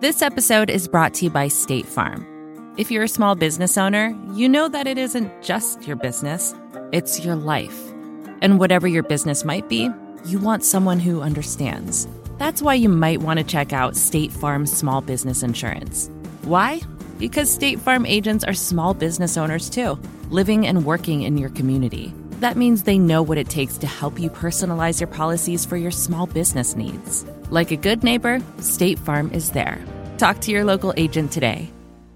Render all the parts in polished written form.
This episode is brought to you by State Farm. If you're a small business owner, you know that it isn't just your business, it's your life. And whatever your business might be, you want someone who understands. That's why you might want to check out State Farm Small Business Insurance. Why? Because State Farm agents are small business owners too, living and working in your community. That means they know what it takes to help you personalize your policies for your small business needs. Like a good neighbor, State Farm is there. Talk to your local agent today.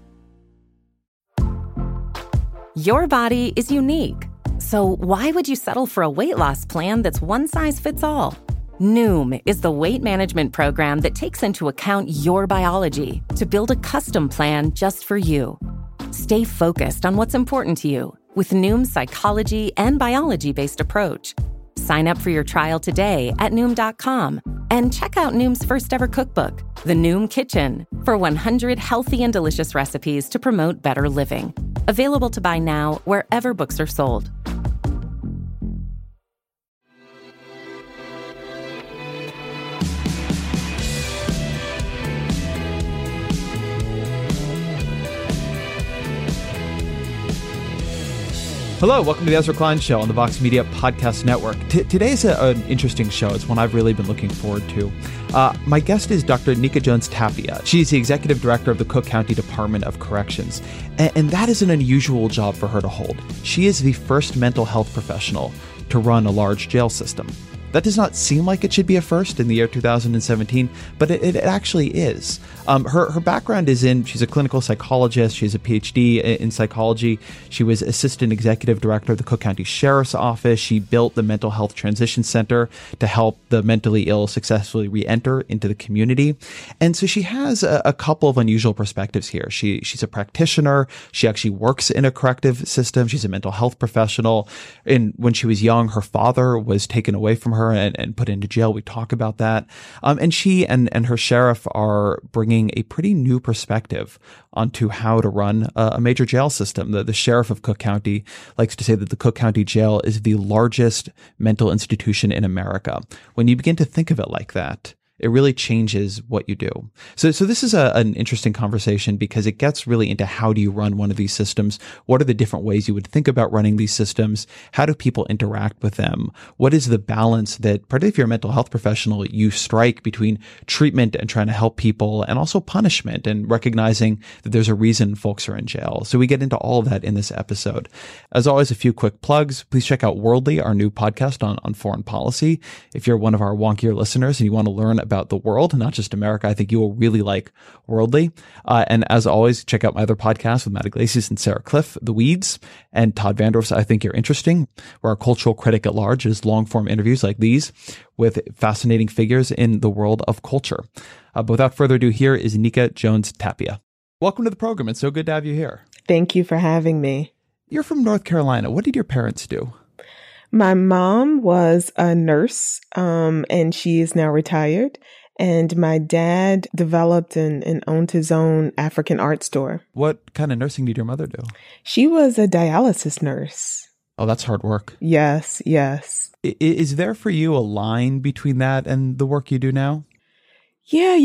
Your body is unique. So why would you settle for a weight loss plan that's one size fits all? Noom is the weight management program that takes into account your biology to build a custom plan just for you. Stay focused on what's important to you with Noom's psychology and biology-based approach. Sign up for your trial today at Noom.com and check out Noom's first ever cookbook, The Noom Kitchen, for 100 healthy and delicious recipes to promote better living. Available to buy now wherever books are sold. Hello, welcome to the Ezra Klein Show on the Vox Media Podcast Network. Today's an interesting show. It's one I've really been looking forward to. My guest is Dr. Nika Jones Tapia. She's the Executive Director of the Cook County Department of Corrections. And that is an unusual job for her to hold. She is the first mental health professional to run a large jail system. That does not seem like it should be a first in the year 2017, but it actually is. Her background is she's a clinical psychologist. She has a PhD in psychology. She was assistant executive director of the Cook County Sheriff's Office. She built the Mental Health Transition Center to help the mentally ill successfully re-enter into the community. And so she has a couple of unusual perspectives here. She's a practitioner. She actually works in a corrective system. She's a mental health professional. And when she was young, her father was taken away from her and put into jail. We talk about that. And she and her sheriff are bringing a pretty new perspective onto how to run a major jail system. The sheriff of Cook County likes to say that the Cook County Jail is the largest mental institution in America. When you begin to think of it like that, it really changes what you do. So this is an interesting conversation because it gets really into how do you run one of these systems? What are the different ways you would think about running these systems? How do people interact with them? What is the balance that, particularly if you're a mental health professional, you strike between treatment and trying to help people and also punishment and recognizing that there's a reason folks are in jail? So we get into all of that in this episode. As always, a few quick plugs. Please check out Worldly, our new podcast on foreign policy. If you're one of our wonkier listeners and you want to learn about the world, not just America, I think you will really like Worldly. And as always, check out my other podcast with Matt Iglesias and Sarah Cliff, The Weeds, and Todd Vandross. I think you're interesting. We're a cultural critic at large. Is long-form interviews like these with fascinating figures in the world of culture. But without further ado, here is Nika Jones Tapia. Welcome to the program. It's so good to have you here. Thank you for having me. You're from North Carolina. What did your parents do? My mom was a nurse, and she is now retired. And my dad developed and owned his own African art store. What kind of nursing did your mother do? She was a dialysis nurse. Oh, that's hard work. Yes, yes. Is there for you a line between that and the work you do now? Yeah,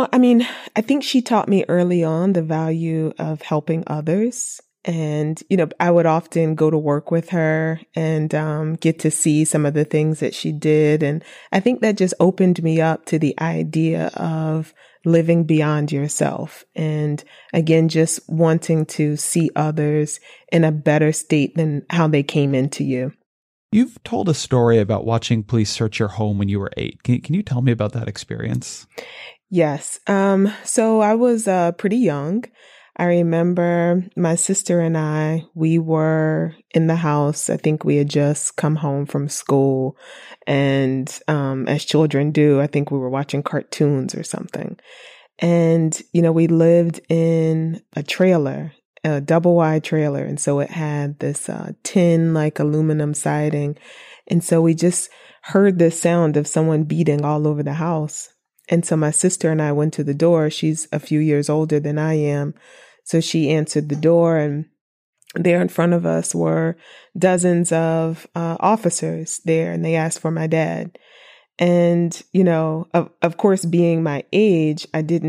I think she taught me early on the value of helping others. And, I would often go to work with her and get to see some of the things that she did. And I think that just opened me up to the idea of living beyond yourself. And again, just wanting to see others in a better state than how they came into you. You've told a story about watching police search your home when you were 8. Can you tell me about that experience? Yes. So I was pretty young. I remember my sister and we were in the house. I think we had just come home from school. And as children do, I think we were watching cartoons or something. And, we lived in a trailer, a double wide trailer. And so it had this tin like aluminum siding. And so we just heard the sound of someone beating all over the house. And so my sister and I went to the door. She's a few years older than I am. So she answered the door, and there in front of us were dozens of officers there, and they asked for my dad. And, of course, being my age, I didn't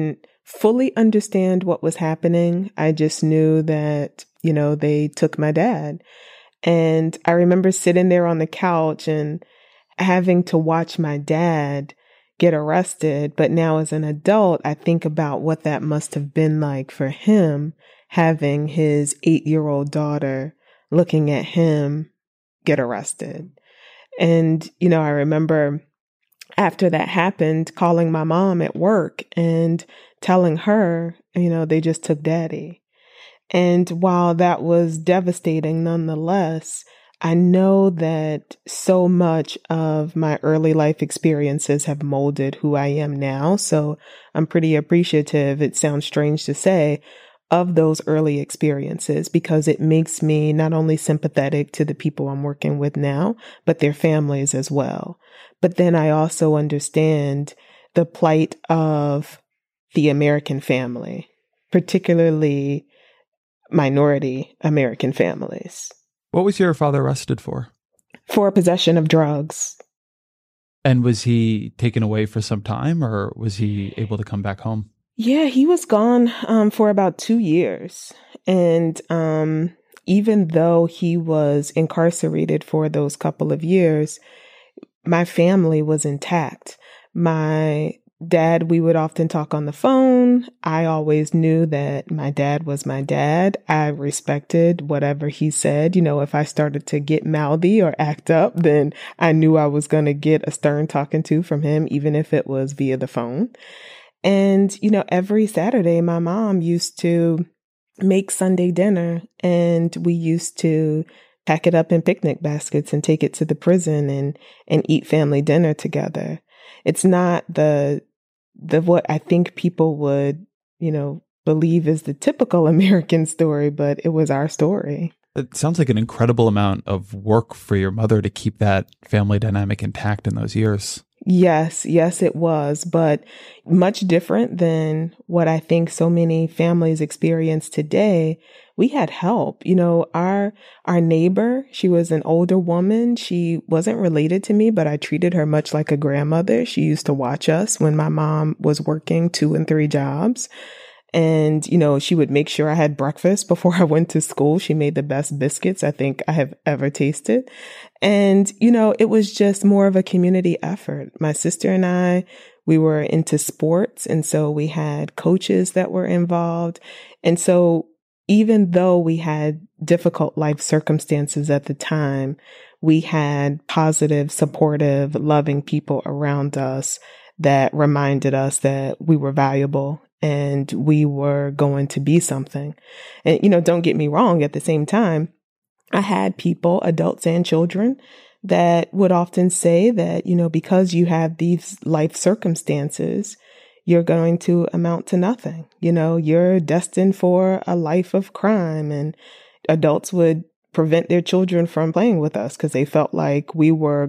fully understand what was happening. I just knew that, they took my dad. And I remember sitting there on the couch and having to watch my dad get arrested. But now as an adult, I think about what that must have been like for him, having his 8-year-old daughter looking at him get arrested. And, I remember after that happened, calling my mom at work and telling her, they just took daddy. And while that was devastating nonetheless, I know that so much of my early life experiences have molded who I am now. So I'm pretty appreciative, it sounds strange to say, of those early experiences, because it makes me not only sympathetic to the people I'm working with now, but their families as well. But then I also understand the plight of the American family, particularly minority American families. What was your father arrested for? For possession of drugs. And was he taken away for some time, or was he able to come back home? Yeah, he was gone for about 2 years. And even though he was incarcerated for those couple of years, my family was intact. My dad, we would often talk on the phone. I always knew that my dad was my dad. I respected whatever he said. If I started to get mouthy or act up, then I knew I was going to get a stern talking to from him, even if it was via the phone. And, every Saturday, my mom used to make Sunday dinner, and we used to pack it up in picnic baskets and take it to the prison and eat family dinner together. It's not the what I think people would, believe is the typical American story, but it was our story. It sounds like an incredible amount of work for your mother to keep that family dynamic intact in those years. Yes, it was, but much different than what I think so many families experience today. We had help. Our neighbor, she was an older woman. She wasn't related to me, but I treated her much like a grandmother. She used to watch us when my mom was working 2 and 3 jobs. And, she would make sure I had breakfast before I went to school. She made the best biscuits I think I have ever tasted. And, it was just more of a community effort. My sister and I, we were into sports. And so we had coaches that were involved. And so even though we had difficult life circumstances at the time, we had positive, supportive, loving people around us that reminded us that we were valuable and we were going to be something. And, don't get me wrong, at the same time, I had people, adults and children, that would often say that, because you have these life circumstances, you're going to amount to nothing. You're destined for a life of crime. And adults would prevent their children from playing with us because they felt like we were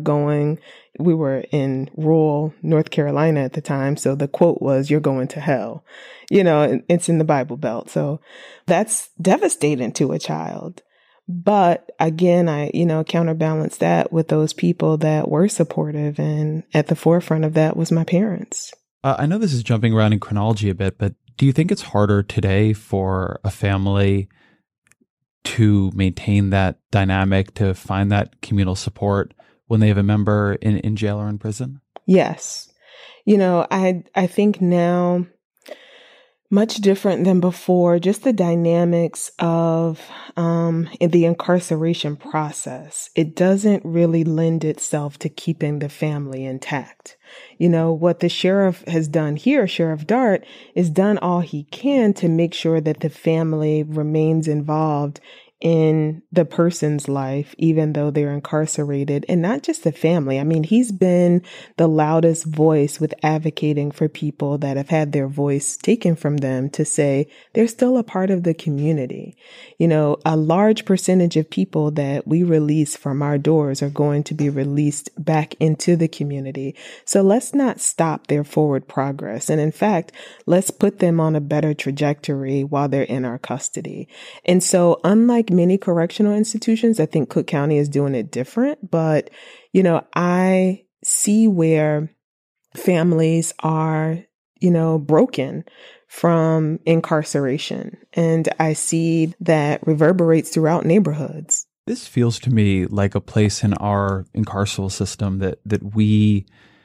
in rural North Carolina at the time. So the quote was, "You're going to hell." It's in the Bible Belt. So that's devastating to a child. But again, I, counterbalance that with those people that were supportive. And at the forefront of that was my parents. I know this is jumping around in chronology a bit, but do you think it's harder today for a family to maintain that dynamic, to find that communal support when they have a member in jail or in prison? Yes. I think now, much different than before, just the dynamics of the incarceration process. It doesn't really lend itself to keeping the family intact. What the sheriff has done here, Sheriff Dart, is done all he can to make sure that the family remains involved in the person's life, even though they're incarcerated, and not just the family. I mean, he's been the loudest voice with advocating for people that have had their voice taken from them to say they're still a part of the community. A large percentage of people that we release from our doors are going to be released back into the community. So let's not stop their forward progress. And in fact, let's put them on a better trajectory while they're in our custody. And so unlike many correctional institutions, I think Cook County is doing it different. But, I see where families are, broken from incarceration. And I see that reverberates throughout neighborhoods. This feels to me like a place in our incarceral system that we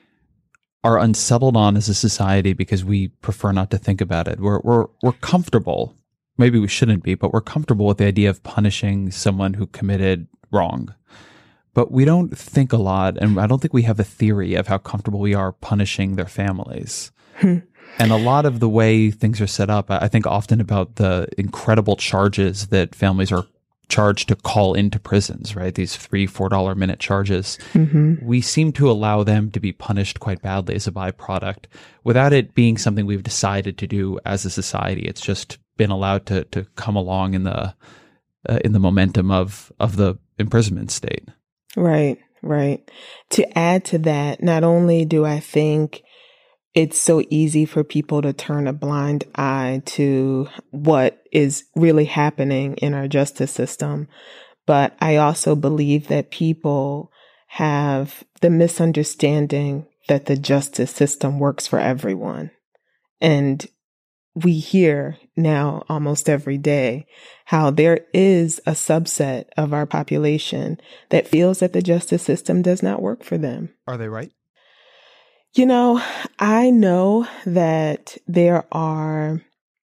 are unsettled on as a society because we prefer not to think about it. We're comfortable. Maybe we shouldn't be, but we're comfortable with the idea of punishing someone who committed wrong. But we don't think a lot, and I don't think we have a theory of how comfortable we are punishing their families. And a lot of the way things are set up, I think often about the incredible charges that families are charged to call into prisons, right? These $3, $4 a minute charges. We seem to allow them to be punished quite badly as a byproduct without it being something we've decided to do as a society. It's just been allowed to come along in the momentum of the imprisonment state. Right. To add to that, not only do I think it's so easy for people to turn a blind eye to what is really happening in our justice system, but I also believe that people have the misunderstanding that the justice system works for everyone. And we hear now almost every day how there is a subset of our population that feels that the justice system does not work for them. Are they right? You know, I know that there are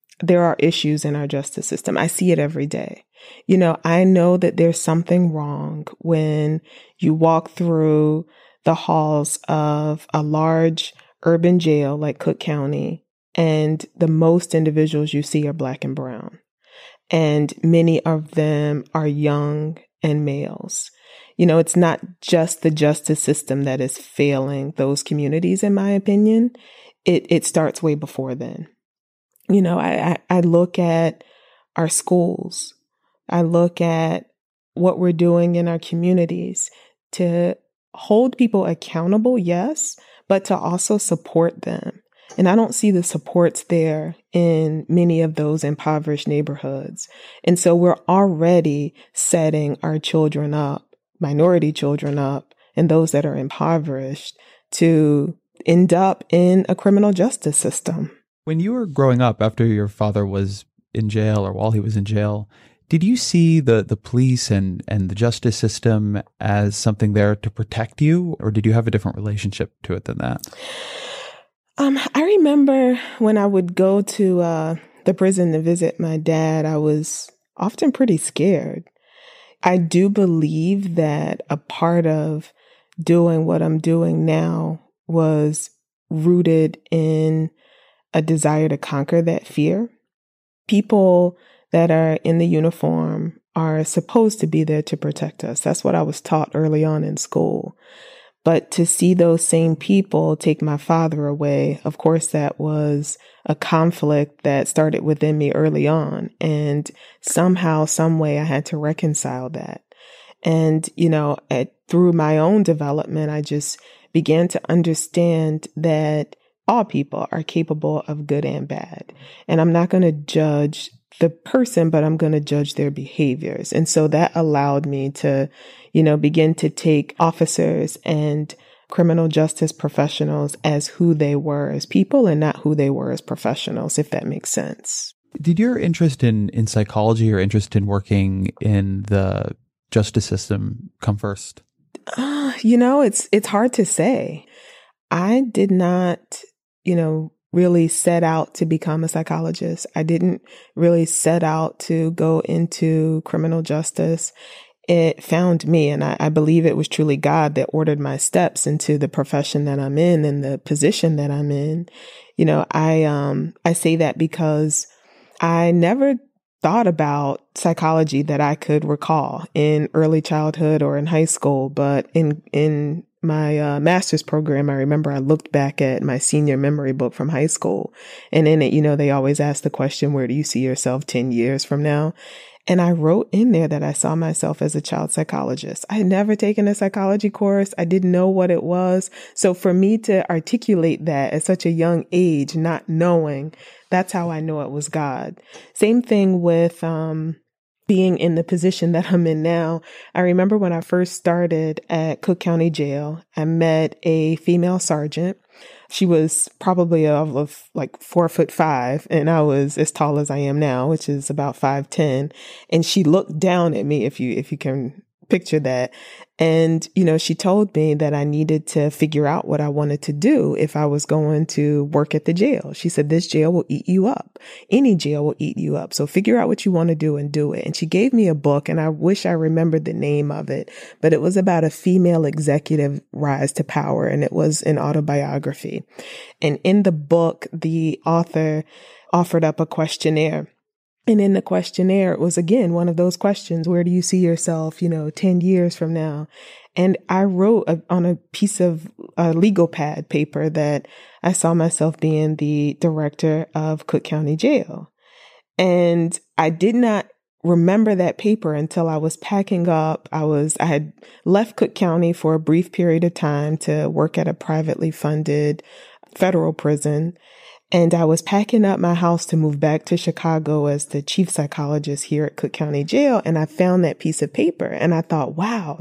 issues in our justice system. I see it every day. You know, I know that there's something wrong when you walk through the halls of a large urban jail like Cook County, and the most individuals you see are Black and brown. And many of them are young and males. You know, it's not just the justice system that is failing those communities, in my opinion. It starts way before then. You know, I look at our schools. I look at what we're doing in our communities to hold people accountable, yes, but to also support them. And I don't see the supports there in many of those impoverished neighborhoods. And so we're already setting our children up, minority children up, and those that are impoverished to end up in a criminal justice system. When you were growing up, after your father was in jail or while he was in jail, did you see the police and the justice system as something there to protect you, or did you have a different relationship to it than that? I remember when I would go to the prison to visit my dad, I was often pretty scared. I do believe that a part of doing what I'm doing now was rooted in a desire to conquer that fear. People that are in the uniform are supposed to be there to protect us. That's what I was taught early on in school. But to see those same people take my father away, of course, that was a conflict that started within me early on. And somehow, some way, I had to reconcile that. And, you know, through my own development, I just began to understand that all people are capable of good and bad. And I'm not going to judge the person, but I'm going to judge their behaviors. And so that allowed me to, you know, begin to take officers and criminal justice professionals as who they were as people and not who they were as professionals, if that makes sense. Did your interest in psychology or interest in working in the justice system come first? You know, it's hard to say. I did not, you know, really set out to become a psychologist. I didn't really set out to go into criminal justice. It found me, and I believe it was truly God that ordered my steps into the profession that I'm in and the position that I'm in. You know, I say that because I never thought about psychology that I could recall in early childhood or in high school, but in my master's program, I remember I looked back at my senior memory book from high school, and in it, you know, they always ask the question, where do you see yourself 10 years from now? And I wrote in there that I saw myself as a child psychologist. I had never taken a psychology course. I didn't know what it was. So for me to articulate that at such a young age, not knowing, that's how I know it was God. Same thing with being in the position that I'm in now. I remember when I first started at Cook County Jail, I met a female sergeant She was probably of like 4'5", and I was as tall as I am now, which is about 5'10". And she looked down at me, if you can picture that. And, she told me that I needed to figure out what I wanted to do if I was going to work at the jail. She said, this jail will eat you up. Any jail will eat you up. So figure out what you want to do and do it. And she gave me a book, and I wish I remembered the name of it, but it was about a female executive rise to power. And it was an autobiography. And in the book, the author offered up a questionnaire. And in the questionnaire, it was, again, one of those questions, where do you see yourself, 10 years from now? And I wrote on a piece of legal pad paper that I saw myself being the director of Cook County Jail. And I did not remember that paper until I was packing up. I had left Cook County for a brief period of time to work at a privately funded federal prison. And I was packing up my house to move back to Chicago as the chief psychologist here at Cook County Jail. And I found that piece of paper, and I thought, wow,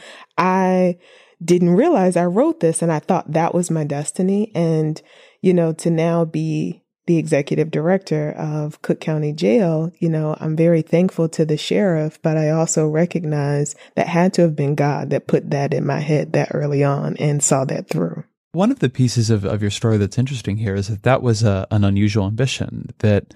I didn't realize I wrote this, and I thought that was my destiny. And, to now be the executive director of Cook County Jail, I'm very thankful to the sheriff, but I also recognize that had to have been God that put that in my head that early on and saw that through. One of the pieces of your story that's interesting here is that was an unusual ambition, that,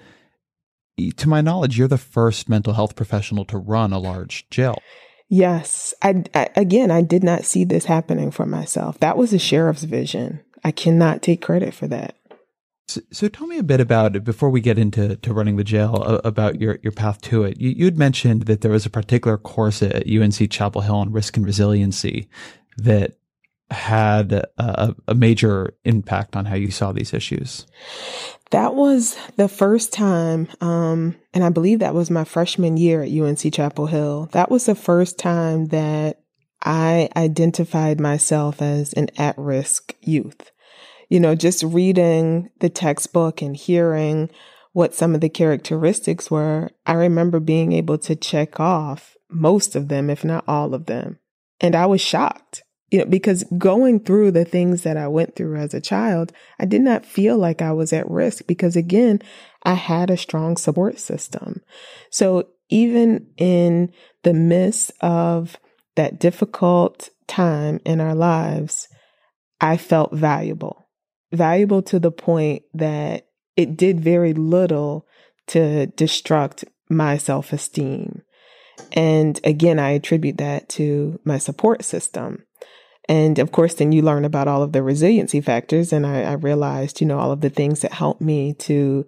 to my knowledge, you're the first mental health professional to run a large jail. Yes. I did not see this happening for myself. That was the sheriff's vision. I cannot take credit for that. So tell me a bit about it, before we get into running the jail, about your path to it. You had mentioned that there was a particular course at UNC Chapel Hill on risk and resiliency that had a major impact on how you saw these issues. That was the first time, and I believe that was my freshman year at UNC Chapel Hill. That was the first time that I identified myself as an at-risk youth. Just reading the textbook and hearing what some of the characteristics were, I remember being able to check off most of them, if not all of them. And I was shocked. Because going through the things that I went through as a child, I did not feel like I was at risk because, again, I had a strong support system. So even in the midst of that difficult time in our lives, I felt valuable to the point that it did very little to destruct my self-esteem. And again, I attribute that to my support system. And of course, then you learn about all of the resiliency factors. And I realized, all of the things that helped me to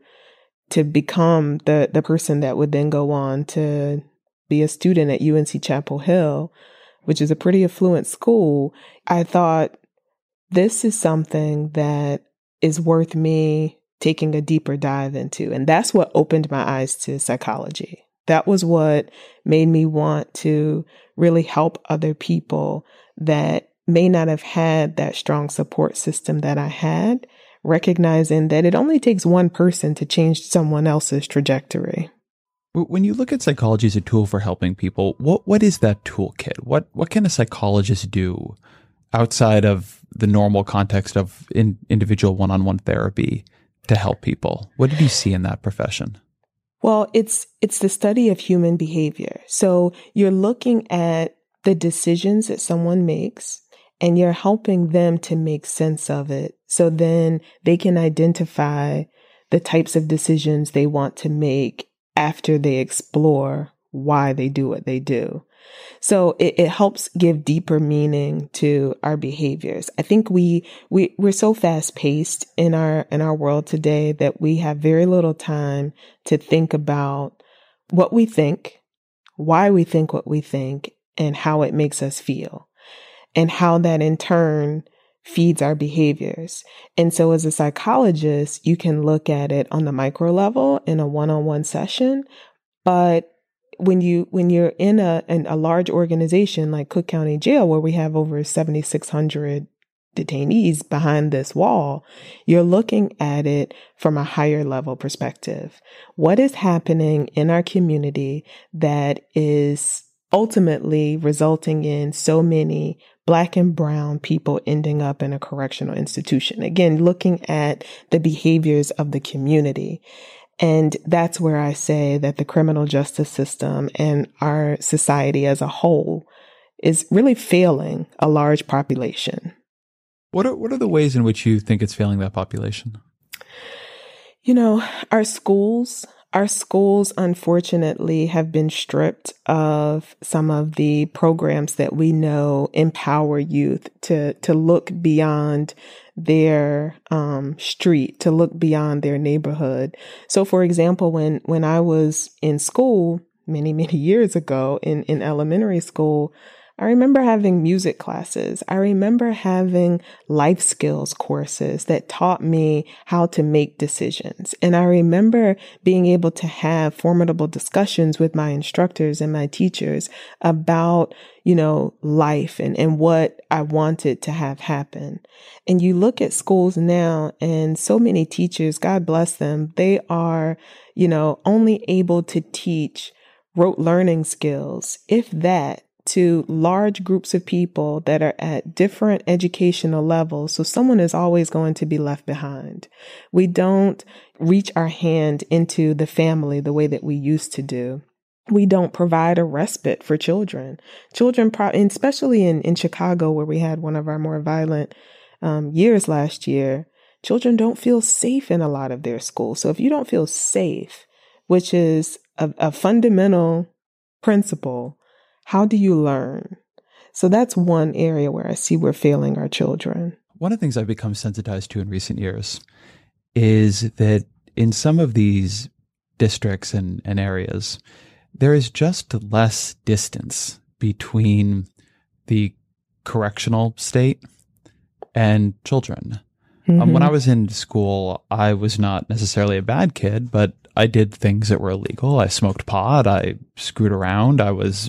become the person that would then go on to be a student at UNC Chapel Hill, which is a pretty affluent school. I thought, this is something that is worth me taking a deeper dive into. And that's what opened my eyes to psychology. That was what made me want to really help other people that may not have had that strong support system that I had, recognizing that it only takes one person to change someone else's trajectory. When you look at psychology as a tool for helping people, what is that toolkit? What can a psychologist do outside of the normal context of individual one-on-one therapy to help people? What did you see in that profession? Well, it's the study of human behavior. So you're looking at the decisions that someone makes, and you're helping them to make sense of it. So then they can identify the types of decisions they want to make after they explore why they do what they do. So it helps give deeper meaning to our behaviors. I think we're so fast paced in our world today that we have very little time to think about what we think, why we think what we think, and how it makes us feel, and how that in turn feeds our behaviors. And so as a psychologist, you can look at it on the micro level in a one-on-one session. But when you're in a large organization like Cook County Jail, where we have over 7,600 detainees behind this wall, you're looking at it from a higher level perspective. What is happening in our community that is ultimately resulting in so many Black and brown people ending up in a correctional institution. Again, looking at the behaviors of the community. And that's where I say that the criminal justice system and our society as a whole is really failing a large population. What are the ways in which you think it's failing that population? Our schools unfortunately have been stripped of some of the programs that we know empower youth to look beyond their street, to look beyond their neighborhood. So for example, when I was in school many, many years ago in elementary school, I remember having music classes. I remember having life skills courses that taught me how to make decisions. And I remember being able to have formidable discussions with my instructors and my teachers about, life and what I wanted to have happen. And you look at schools now and so many teachers, God bless them, they are, only able to teach rote learning skills, if that, to large groups of people that are at different educational levels. So someone is always going to be left behind. We don't reach our hand into the family the way that we used to do. We don't provide a respite for children. And especially in Chicago, where we had one of our more violent years last year, children don't feel safe in a lot of their schools. So if you don't feel safe, which is a fundamental principle, how do you learn? So that's one area where I see we're failing our children. One of the things I've become sensitized to in recent years is that in some of these districts and areas, there is just less distance between the correctional state and children. When I was in school, I was not necessarily a bad kid, but I did things that were illegal. I smoked pot. I screwed around. I was,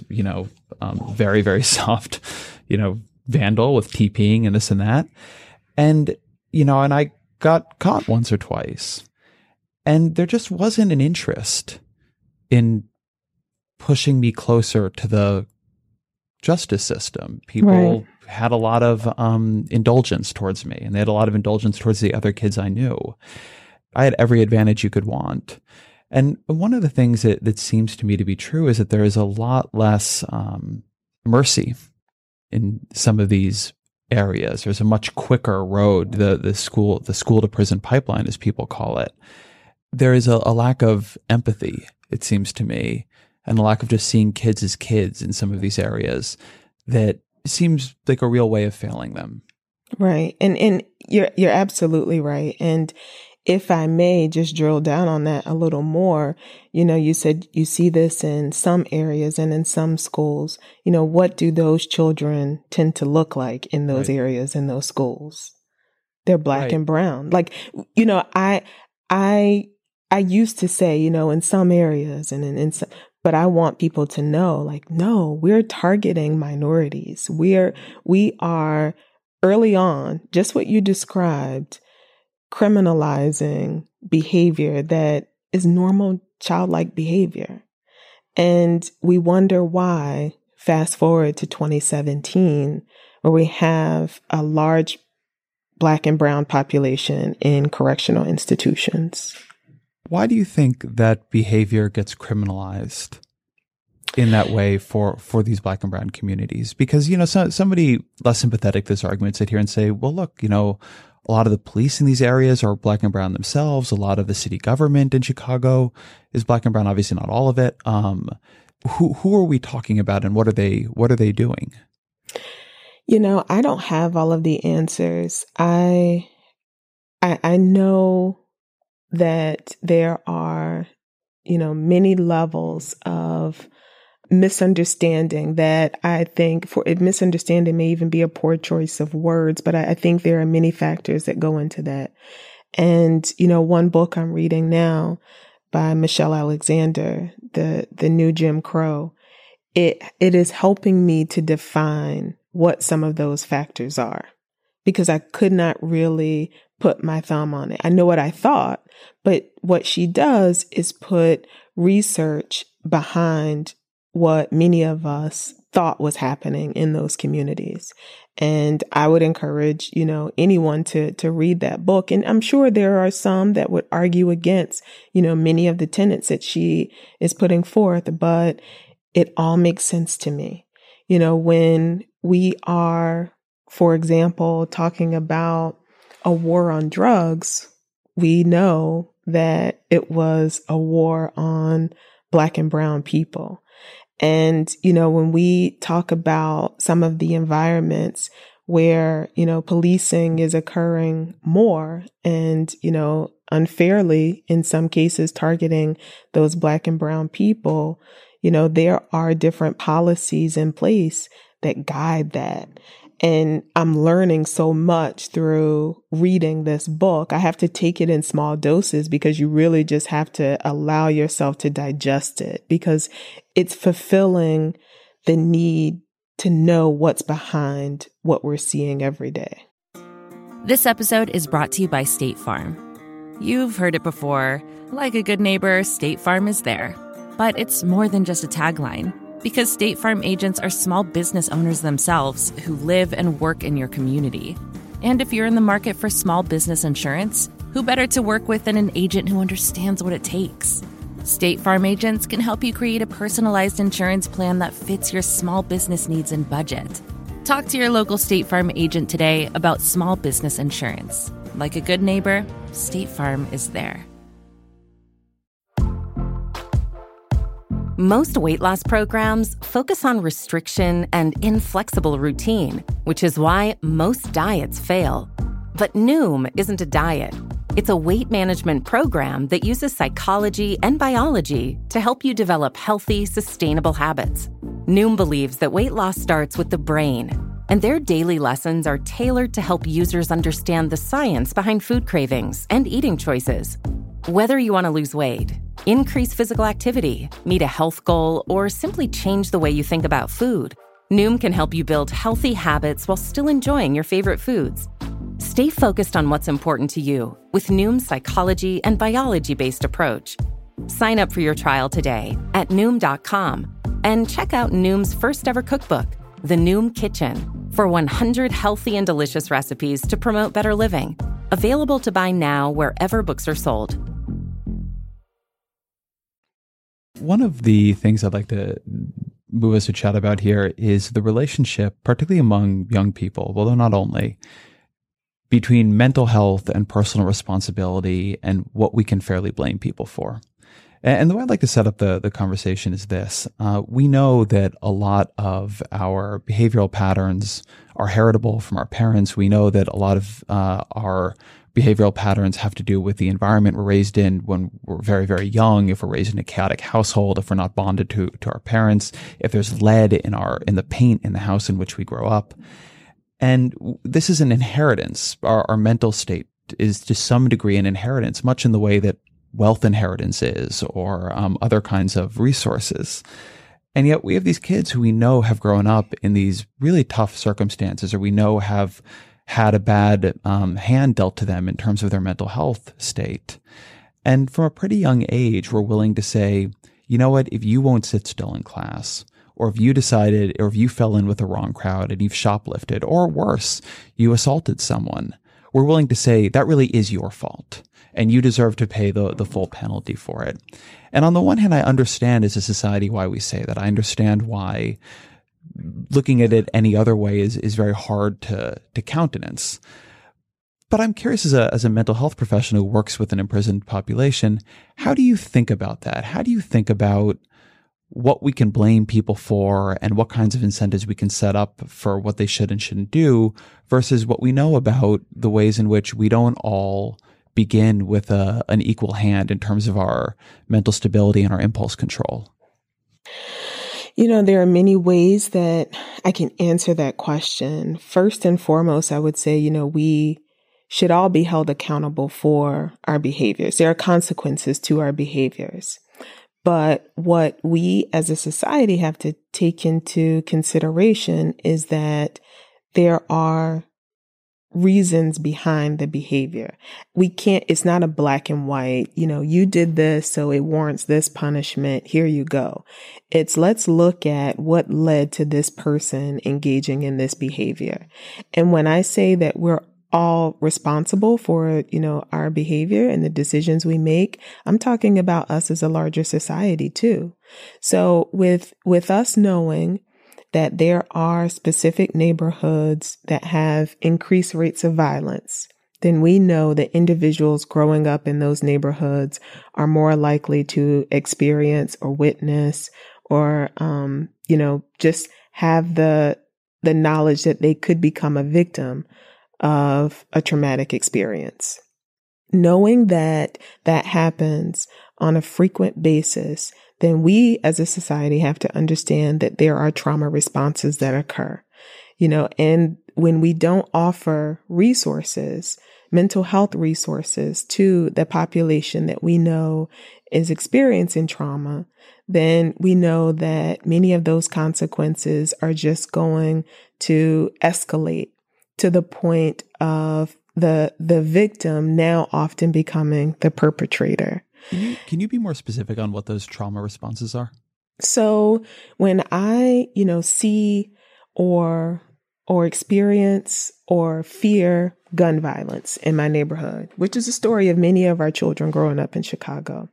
very, very soft, vandal with TPing and this and that. And, and I got caught once or twice. And there just wasn't an interest in pushing me closer to the justice system. People had a lot of indulgence towards me, and they had a lot of indulgence towards the other kids I knew. I had every advantage you could want. And one of the things that seems to me to be true is that there is a lot less mercy in some of these areas. There's a much quicker road, the school to prison pipeline, as people call it. There is a lack of empathy, it seems to me, and a lack of just seeing kids as kids in some of these areas that seems like a real way of failing them. Right. And you're absolutely right. And if I may just drill down on that a little more, you said you see this in some areas and in some schools. What do those children tend to look like in those areas, in those schools? They're Black and brown. Like, I used to say, in some areas and in some, but I want people to know, like, no, we're targeting minorities. We are early on, just what you described, criminalizing behavior that is normal childlike behavior. And we wonder why, fast forward to 2017, where we have a large Black and brown population in correctional institutions. Why do you think that behavior gets criminalized in that way for these Black and brown communities? Because, somebody less sympathetic to this argument sit here and say, well, look, a lot of the police in these areas are Black and brown themselves. A lot of the city government in Chicago is Black and brown, obviously not all of it. Who are we talking about, and what are they doing? I don't have all of the answers. I know that there are, many levels of misunderstanding that I think misunderstanding may even be a poor choice of words, but I think there are many factors that go into that. And, one book I'm reading now by Michelle Alexander, the new Jim Crow, it is helping me to define what some of those factors are, because I could not really put my thumb on it. I know what I thought, but what she does is put research behind what many of us thought was happening in those communities. And I would encourage, anyone to read that book. And I'm sure there are some that would argue against, many of the tenets that she is putting forth, but it all makes sense to me. When we are, for example, talking about a war on drugs, we know that it was a war on Black and brown people. And, when we talk about some of the environments where, policing is occurring more and, unfairly, in some cases, targeting those Black and brown people, there are different policies in place that guide that. And I'm learning so much through reading this book. I have to take it in small doses because you really just have to allow yourself to digest it, because it's fulfilling the need to know what's behind what we're seeing every day. This episode is brought to you by State Farm. You've heard it before. Like a good neighbor, State Farm is there. But it's more than just a tagline, because State Farm agents are small business owners themselves who live and work in your community. And if you're in the market for small business insurance, who better to work with than an agent who understands what it takes? State Farm agents can help you create a personalized insurance plan that fits your small business needs and budget. Talk to your local State Farm agent today about small business insurance. Like a good neighbor, State Farm is there. Most weight loss programs focus on restriction and inflexible routine, which is why most diets fail. But Noom isn't a diet. It's a weight management program that uses psychology and biology to help you develop healthy, sustainable habits. Noom believes that weight loss starts with the brain, and their daily lessons are tailored to help users understand the science behind food cravings and eating choices. Whether you want to lose weight, increase physical activity, meet a health goal, or simply change the way you think about food, Noom can help you build healthy habits while still enjoying your favorite foods. Stay focused on what's important to you with Noom's psychology and biology-based approach. Sign up for your trial today at Noom.com and check out Noom's first ever cookbook, The Noom Kitchen, for 100 healthy and delicious recipes to promote better living. Available to buy now wherever books are sold. One of the things I'd like to move us to chat about here is the relationship, particularly among young people, although not only, between mental health and personal responsibility and what we can fairly blame people for. And the way I'd like to set up the conversation is this. We know that a lot of our behavioral patterns are heritable from our parents. We know that a lot of our behavioral patterns have to do with the environment we're raised in when we're very, very young. If we're raised in a chaotic household, if we're not bonded to our parents, if there's lead in the paint in the house in which we grow up. And this is an inheritance. Our mental state is to some degree an inheritance, much in the way that wealth inheritance is, or other kinds of resources. And yet we have these kids who we know have grown up in these really tough circumstances, or we know have had a bad hand dealt to them in terms of their mental health state. And from a pretty young age, we're willing to say, you know what, if you won't sit still in class, or if you decided, or if you fell in with the wrong crowd and you've shoplifted, or worse, you assaulted someone, we're willing to say that really is your fault and you deserve to pay the full penalty for it. And on the one hand, I understand as a society why we say that. I understand why looking at it any other way is very hard to countenance. But I'm curious, as a mental health professional who works with an imprisoned population, how do you think about that? How do you think about what we can blame people for and what kinds of incentives we can set up for what they should and shouldn't do versus what we know about the ways in which we don't all begin with an equal hand in terms of our mental stability and our impulse control? There are many ways that I can answer that question. First and foremost, I would say, we should all be held accountable for our behaviors. There are consequences to our behaviors. But what we as a society have to take into consideration is that there are reasons behind the behavior. It's not a black and white, you did this, so it warrants this punishment. Here you go. It's let's look at what led to this person engaging in this behavior. And when I say that we're all responsible for, our behavior and the decisions we make, I'm talking about us as a larger society too. So with us knowing that there are specific neighborhoods that have increased rates of violence, then we know that individuals growing up in those neighborhoods are more likely to experience or witness or, just have the knowledge that they could become a victim of a traumatic experience. Knowing that happens on a frequent basis, then we as a society have to understand that there are trauma responses that occur, and when we don't offer resources, mental health resources to the population that we know is experiencing trauma, then we know that many of those consequences are just going to escalate to the point of the victim now often becoming the perpetrator. Can you be more specific on what those trauma responses are? So when I, see or experience or fear gun violence in my neighborhood, which is the story of many of our children growing up in Chicago,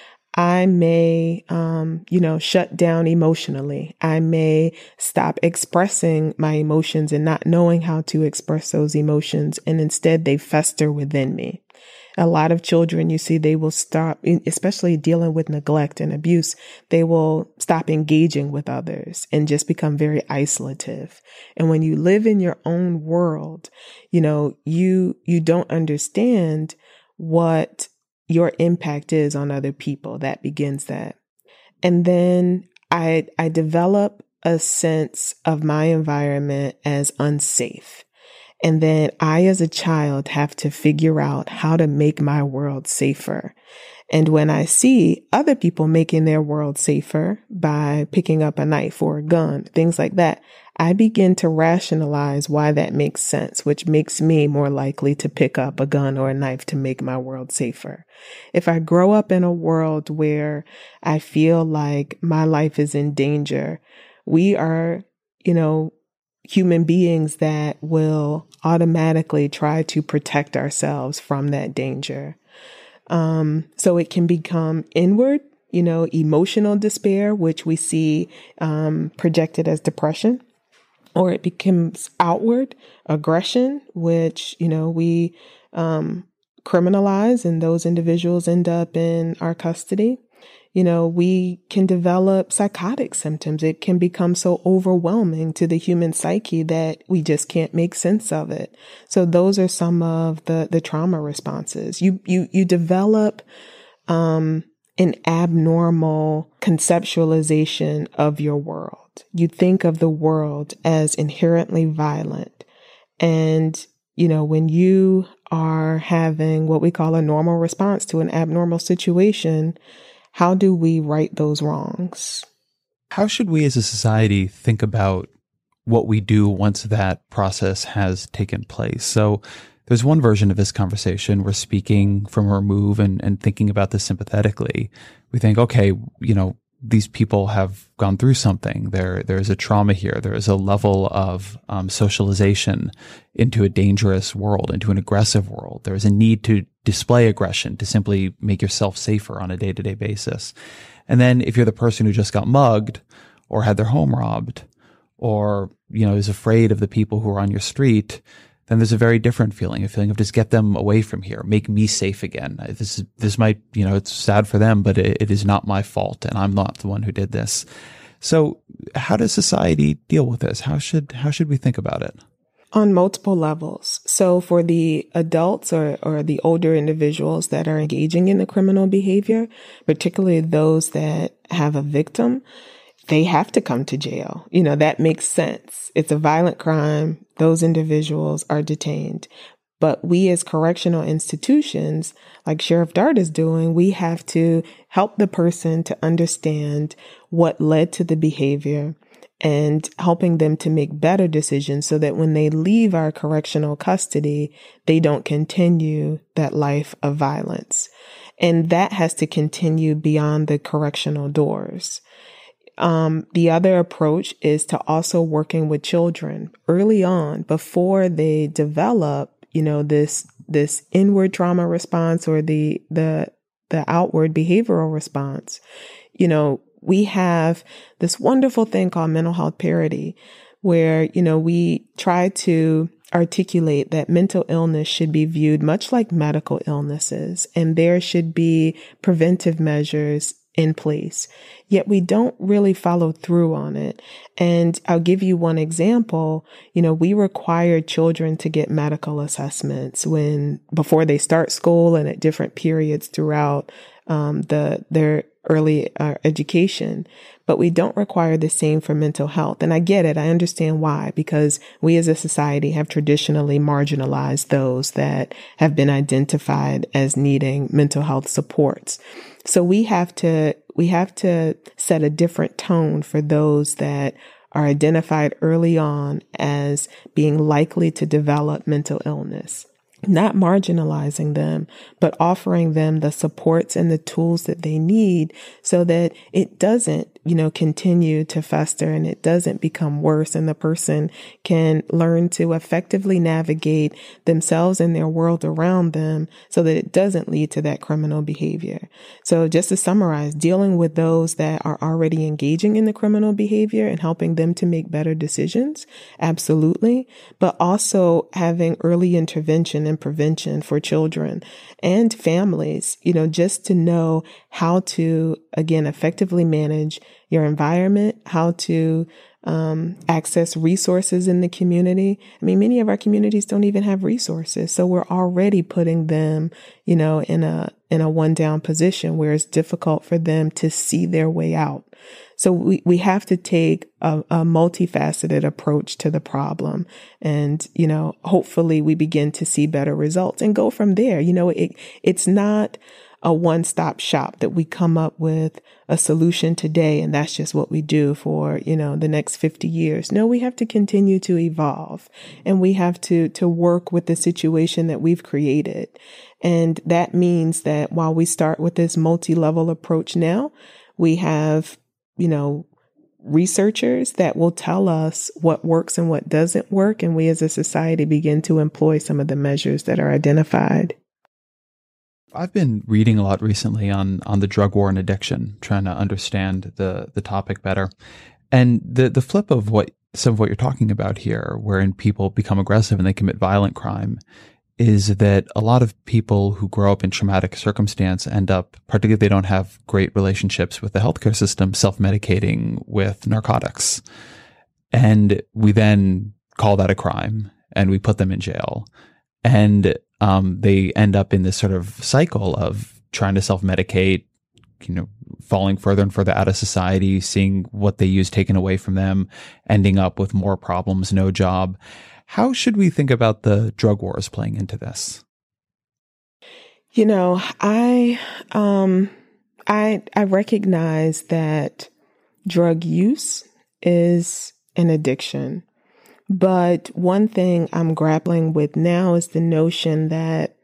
I may, shut down emotionally. I may stop expressing my emotions and not knowing how to express those emotions. And instead they fester within me. A lot of children, you see, they will stop, especially dealing with neglect and abuse, they will stop engaging with others and just become very isolative. And when you live in your own world, you don't understand what your impact is on other people. That begins that. And then I develop a sense of my environment as unsafe. And then I, as a child, have to figure out how to make my world safer. And when I see other people making their world safer by picking up a knife or a gun, things like that, I begin to rationalize why that makes sense, which makes me more likely to pick up a gun or a knife to make my world safer. If I grow up in a world where I feel like my life is in danger, we are, human beings that will automatically try to protect ourselves from that danger. So it can become inward, emotional despair, which we see projected as depression, or it becomes outward aggression, which, we criminalize and those individuals end up in our custody. We can develop psychotic symptoms. It can become so overwhelming to the human psyche that we just can't make sense of it. So those are some of the trauma responses. You develop an abnormal conceptualization of your world. You think of the world as inherently violent. And, when you are having what we call a normal response to an abnormal situation, how do we right those wrongs? How should we as a society think about what we do once that process has taken place? So there's one version of this conversation. We're speaking from a remove and thinking about this sympathetically. We think, okay, these people have gone through something. There's a trauma here. There is a level of socialization into a dangerous world, into an aggressive world. There is a need to display aggression to simply make yourself safer on a day-to-day basis. And then if you're the person who just got mugged or had their home robbed or, is afraid of the people who are on your street, then there's a very different feeling, a feeling of just get them away from here, make me safe again. This might, it's sad for them, but it is not my fault and I'm not the one who did this. So how does society deal with this? How should we think about it? On multiple levels. So for the adults or the older individuals that are engaging in the criminal behavior, particularly those that have a victim, they have to come to jail. That makes sense. It's a violent crime. Those individuals are detained. But we as correctional institutions, like Sheriff Dart is doing, we have to help the person to understand what led to the behavior and helping them to make better decisions so that when they leave our correctional custody, they don't continue that life of violence. And that has to continue beyond the correctional doors. The other approach is to also working with children early on before they develop, this inward trauma response or the outward behavioral response. We have this wonderful thing called mental health parity, where, we try to articulate that mental illness should be viewed much like medical illnesses, and there should be preventive measures in place. Yet we don't really follow through on it. And I'll give you one example. We require children to get medical assessments before they start school and at different periods throughout their early education, but we don't require the same for mental health. And I get it. I understand why, because we as a society have traditionally marginalized those that have been identified as needing mental health supports. So we have to set a different tone for those that are identified early on as being likely to develop mental illness. Not marginalizing them, but offering them the supports and the tools that they need so that it doesn't, continue to fester and it doesn't become worse, and the person can learn to effectively navigate themselves and their world around them so that it doesn't lead to that criminal behavior. So just to summarize, dealing with those that are already engaging in the criminal behavior and helping them to make better decisions, absolutely, but also having early intervention and prevention for children and families, just to know how to, again, effectively manage your environment, how to access resources in the community. I mean, many of our communities don't even have resources. So we're already putting them, in a one down position where it's difficult for them to see their way out. So we have to take a multifaceted approach to the problem. And, hopefully we begin to see better results and go from there. It's not a one-stop shop that we come up with a solution today and that's just what we do for, the next 50 years. No, we have to continue to evolve, and we have to work with the situation that we've created. And that means that while we start with this multi-level approach now, we have, researchers that will tell us what works and what doesn't work. And we as a society begin to employ some of the measures that are identified. I've been reading a lot recently on the drug war and addiction, trying to understand the topic better. And the flip of some of what you're talking about here, wherein people become aggressive and they commit violent crime, is that a lot of people who grow up in traumatic circumstance end up, particularly if they don't have great relationships with the healthcare system, self-medicating with narcotics. And we then call that a crime and we put them in jail. And they end up in this sort of cycle of trying to self-medicate, falling further and further out of society, seeing what they use taken away from them, ending up with more problems, no job. How should we think about the drug wars playing into this? I recognize that drug use is an addiction. But one thing I'm grappling with now is the notion that,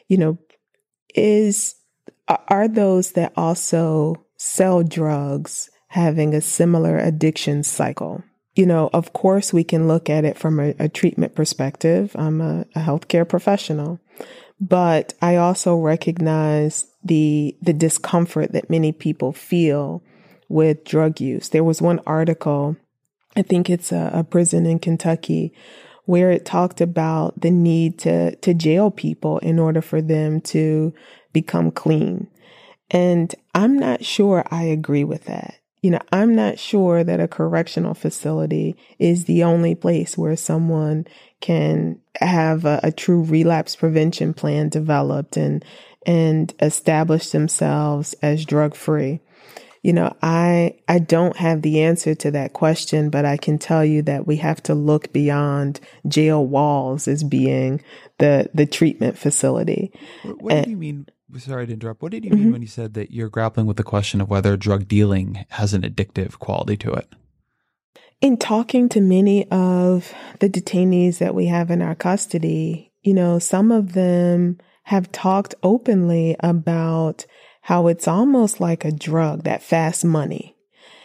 are those that also sell drugs having a similar addiction cycle? Of course, we can look at it from a treatment perspective. I'm a healthcare professional, but I also recognize the discomfort that many people feel with drug use. There was one article, I think it's a prison in Kentucky, where it talked about the need to jail people in order for them to become clean. And I'm not sure I agree with that. I'm not sure that a correctional facility is the only place where someone can have a true relapse prevention plan developed and establish themselves as drug-free. I don't have the answer to that question, but I can tell you that we have to look beyond jail walls as being the treatment facility. What did you mean? Sorry to interrupt. What did you mean when you said that you're grappling with the question of whether drug dealing has an addictive quality to it? In talking to many of the detainees that we have in our custody, some of them have talked openly about how it's almost like a drug, that fast money.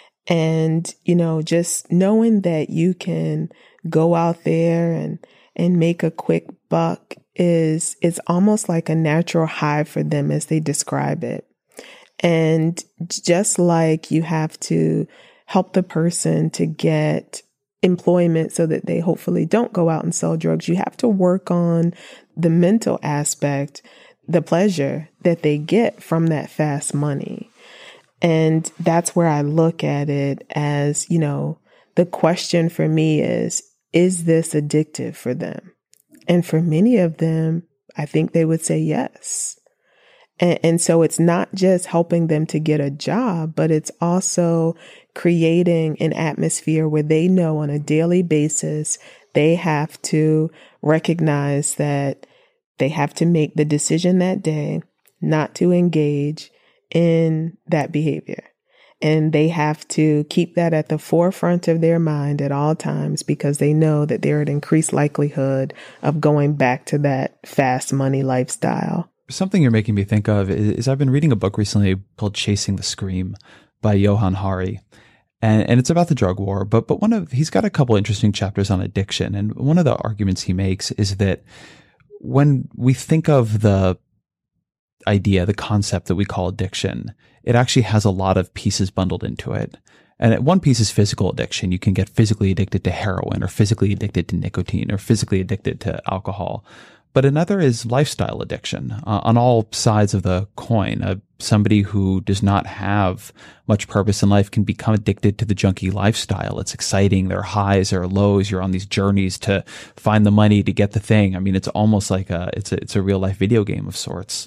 And, just knowing that you can go out there and make a quick buck is almost like a natural high for them as they describe it. And just like you have to help the person to get employment so that they hopefully don't go out and sell drugs, you have to work on the mental aspect, the pleasure that they get from that fast money. And that's where I look at it as, the question for me is this addictive for them? And for many of them, I think they would say yes. And so it's not just helping them to get a job, but it's also creating an atmosphere where they know on a daily basis, they have to recognize that they have to make the decision that day not to engage in that behavior. And they have to keep that at the forefront of their mind at all times, because they know that they're at increased likelihood of going back to that fast money lifestyle. Something you're making me think of is I've been reading a book recently called Chasing the Scream by Johann Hari. And it's about the drug war, but he's got a couple interesting chapters on addiction. And one of the arguments he makes is that when we think of the idea, the concept that we call addiction, it actually has a lot of pieces bundled into it. And one piece is physical addiction. You can get physically addicted to heroin, or physically addicted to nicotine, or physically addicted to alcohol. But another is lifestyle addiction on all sides of the coin. Somebody who does not have much purpose in life can become addicted to the junkie lifestyle. It's exciting. There are highs, there are lows. You're on these journeys to find the money to get the thing. I mean, it's almost like it's a real life video game of sorts.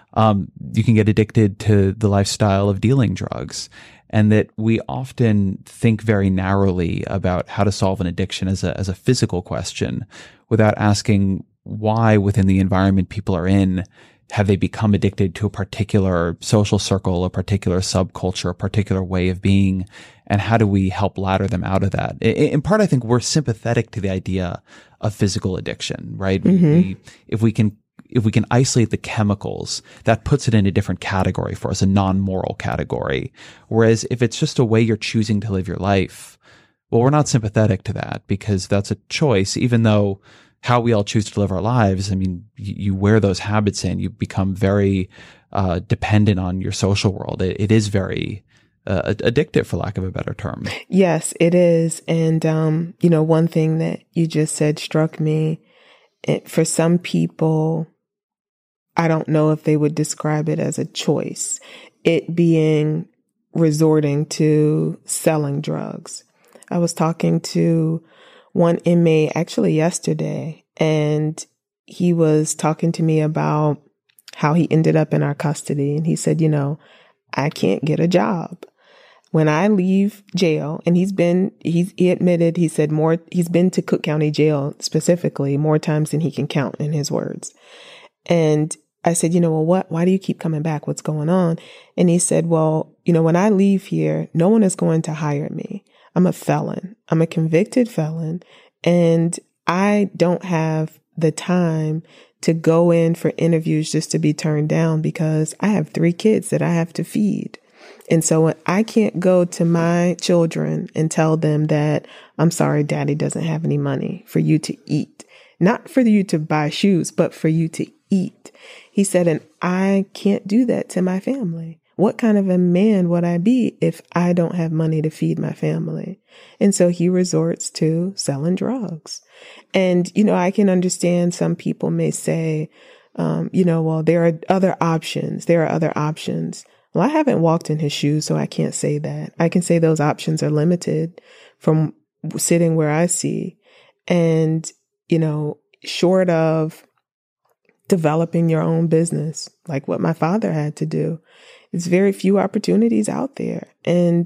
You can get addicted to the lifestyle of dealing drugs. And that we often think very narrowly about how to solve an addiction as a physical question, without asking why within the environment people are in have they become addicted to a particular social circle, a particular subculture, a particular way of being, and how do we help ladder them out of that? In part, I think we're sympathetic to the idea of physical addiction, right? Mm-hmm. If we can isolate the chemicals, that puts it in a different category for us, a non-moral category. Whereas if it's just a way you're choosing to live your life, well, we're not sympathetic to that, because that's a choice, even though how we all choose to live our lives. I mean, you wear those habits in, you become very dependent on your social world. It is very addictive, for lack of a better term. Yes, it is. And, one thing that you just said struck me. For some people, I don't know if they would describe it as a choice, it being resorting to selling drugs. I was talking to one inmate actually yesterday, and he was talking to me about how he ended up in our custody. And he said, I can't get a job. When I leave jail, and he admitted, he said he's been to Cook County Jail specifically more times than he can count, in his words. And I said, why do you keep coming back? What's going on? And he said, when I leave here, no one is going to hire me. I'm a felon. I'm a convicted felon, and I don't have the time to go in for interviews just to be turned down, because I have 3 kids that I have to feed. And so I can't go to my children and tell them that, I'm sorry, daddy doesn't have any money for you to eat. Not for you to buy shoes, but for you to eat. He said, and I can't do that to my family. What kind of a man would I be if I don't have money to feed my family? And so he resorts to selling drugs. And, I can understand some people may say, there are other options. There are other options. Well, I haven't walked in his shoes, so I can't say that. I can say those options are limited from sitting where I see. And, short of developing your own business, like what my father had to do, it's very few opportunities out there. And,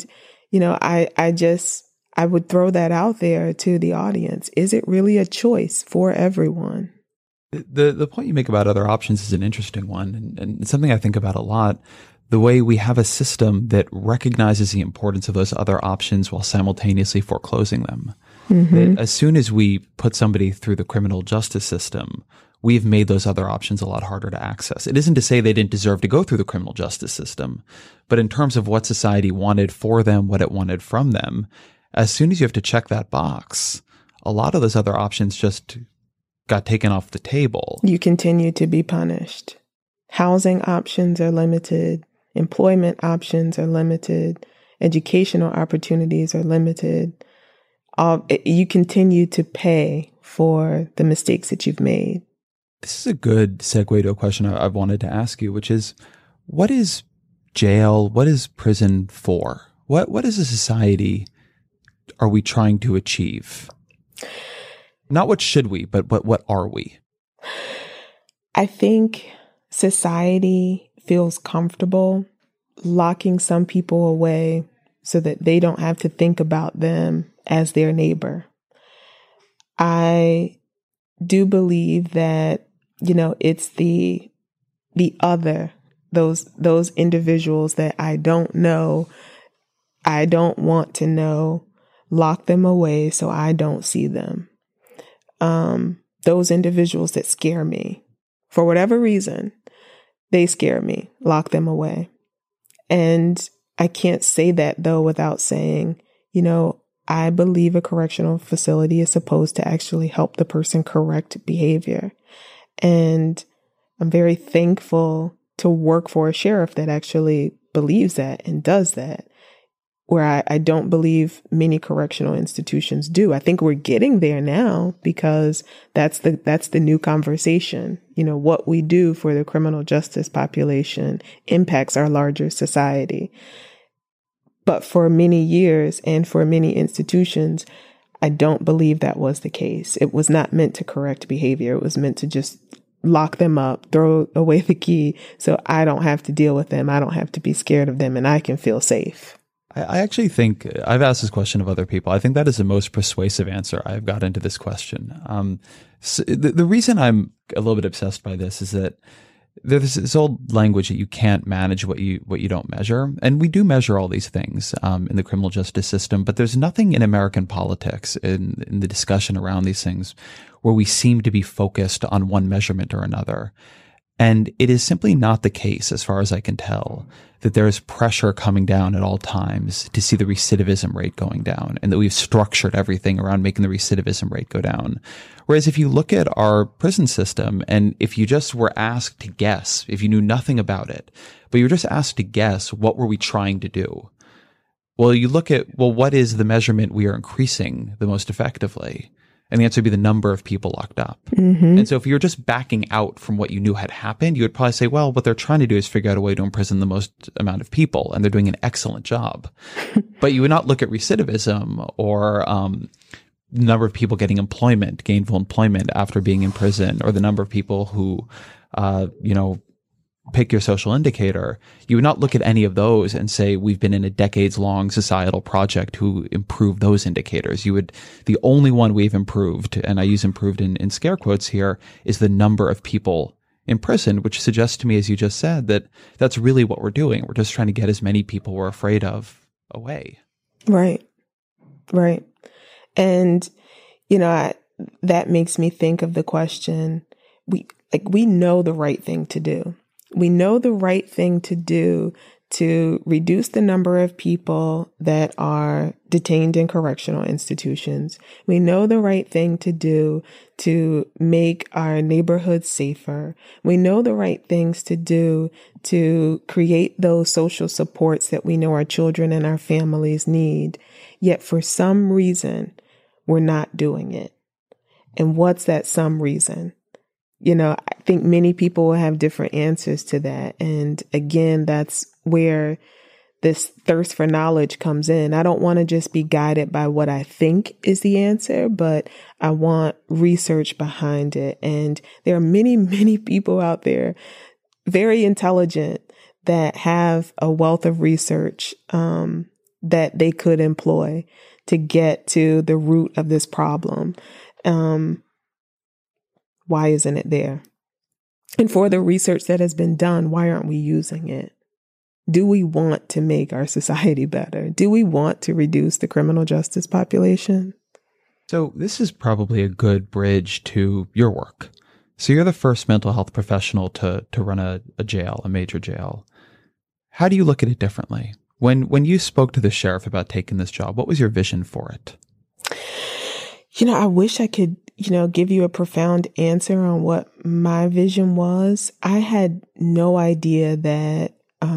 I would throw that out there to the audience. Is it really a choice for everyone? The point you make about other options is an interesting one, and something I think about a lot. the way we have a system that recognizes the importance of those other options while simultaneously foreclosing them. That as soon as we put somebody through the criminal justice system, we've made those other options a lot harder to access. It isn't to say they didn't deserve to go through the criminal justice system, but in terms of what society wanted for them, what it wanted from them, as soon as you have to check that box, a lot of those other options just got taken off the table. You continue to be punished. Housing options are limited. Employment options are limited. Educational opportunities are limited. You continue to pay for the mistakes that you've made. This is a good segue to a question I've wanted to ask you, which is, what is jail? What is prison for? What as a society are we trying to achieve? Not what should we, but what are we? I think society feels comfortable locking some people away so that they don't have to think about them as their neighbor. I do believe that, it's the other, those individuals that I don't know, I don't want to know, lock them away so I don't see them. Those individuals that scare me, for whatever reason, they scare me, lock them away. And I can't say that though without saying, I believe a correctional facility is supposed to actually help the person correct behavior. And I'm very thankful to work for a sheriff that actually believes that and does that, where I don't believe many correctional institutions do. I think we're getting there now because that's the new conversation. What we do for the criminal justice population impacts our larger society. But for many years and for many institutions, I don't believe that was the case. It was not meant to correct behavior. It was meant to just lock them up, throw away the key so I don't have to deal with them. I don't have to be scared of them and I can feel safe. I actually think, I've asked this question of other people, I think that is the most persuasive answer I've got into this question. So the reason I'm a little bit obsessed by this is that there's this old language that you can't manage what you don't measure. And we do measure all these things in the criminal justice system, but there's nothing in American politics, in the discussion around these things, where we seem to be focused on one measurement or another. And it is simply not the case, as far as I can tell, that there is pressure coming down at all times to see the recidivism rate going down, and that we've structured everything around making the recidivism rate go down. Whereas if you look at our prison system, and if you just were asked to guess, if you knew nothing about it, but you were just asked to guess, what were we trying to do? Well, you look at, what is the measurement we are increasing the most effectively? And the answer would be the number of people locked up. Mm-hmm. And so if you're just backing out from what you knew had happened, you would probably say, well, what they're trying to do is figure out a way to imprison the most amount of people, and they're doing an excellent job. But you would not look at recidivism or the number of people getting employment, gainful employment after being in prison, or the number of people who, pick your social indicator. You would not look at any of those and say, we've been in a decades-long societal project to improve those indicators. The only one we've improved, and I use improved in scare quotes here, is the number of people in prison, which suggests to me, as you just said, that that's really what we're doing. We're just trying to get as many people we're afraid of away. Right. And, that makes me think of the question, we know the right thing to do. We know the right thing to do to reduce the number of people that are detained in correctional institutions. We know the right thing to do to make our neighborhoods safer. We know the right things to do to create those social supports that we know our children and our families need. Yet for some reason, we're not doing it. And what's that some reason? I think many people will have different answers to that. And again, that's where this thirst for knowledge comes in. I don't want to just be guided by what I think is the answer, but I want research behind it. And there are many, many people out there, very intelligent, that have a wealth of research that they could employ to get to the root of this problem. Why isn't it there? And for the research that has been done, why aren't we using it? do we want to make our society better? Do we want to reduce the criminal justice population? So this is probably a good bridge to your work. So you're the first mental health professional to run a jail, a major jail. How do you look at it differently? When you spoke to the sheriff about taking this job, what was your vision for it? I wish I could, give you a profound answer on what my vision was. I had no idea that,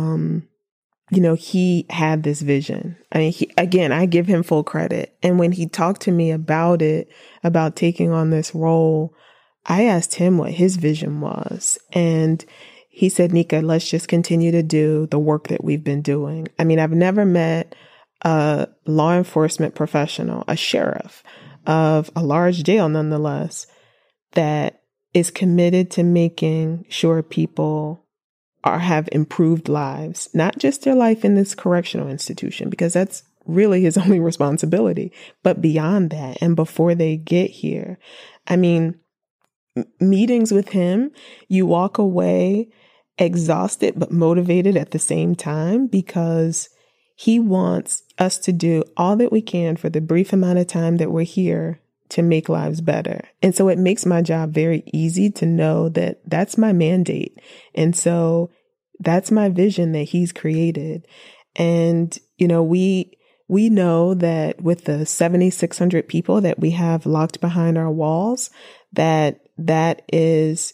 he had this vision. I mean, I give him full credit. And when he talked to me about it, about taking on this role, I asked him what his vision was. And he said, Nika, let's just continue to do the work that we've been doing. I mean, I've never met a law enforcement professional, a sheriff of a large jail, nonetheless, that is committed to making sure people have improved lives, not just their life in this correctional institution, because that's really his only responsibility, but beyond that and before they get here. I mean, meetings with him, you walk away exhausted but motivated at the same time, because he wants us to do all that we can for the brief amount of time that we're here to make lives better. And so it makes my job very easy to know that that's my mandate. And so that's my vision that he's created. And, we know that with the 7,600 people that we have locked behind our walls, that is,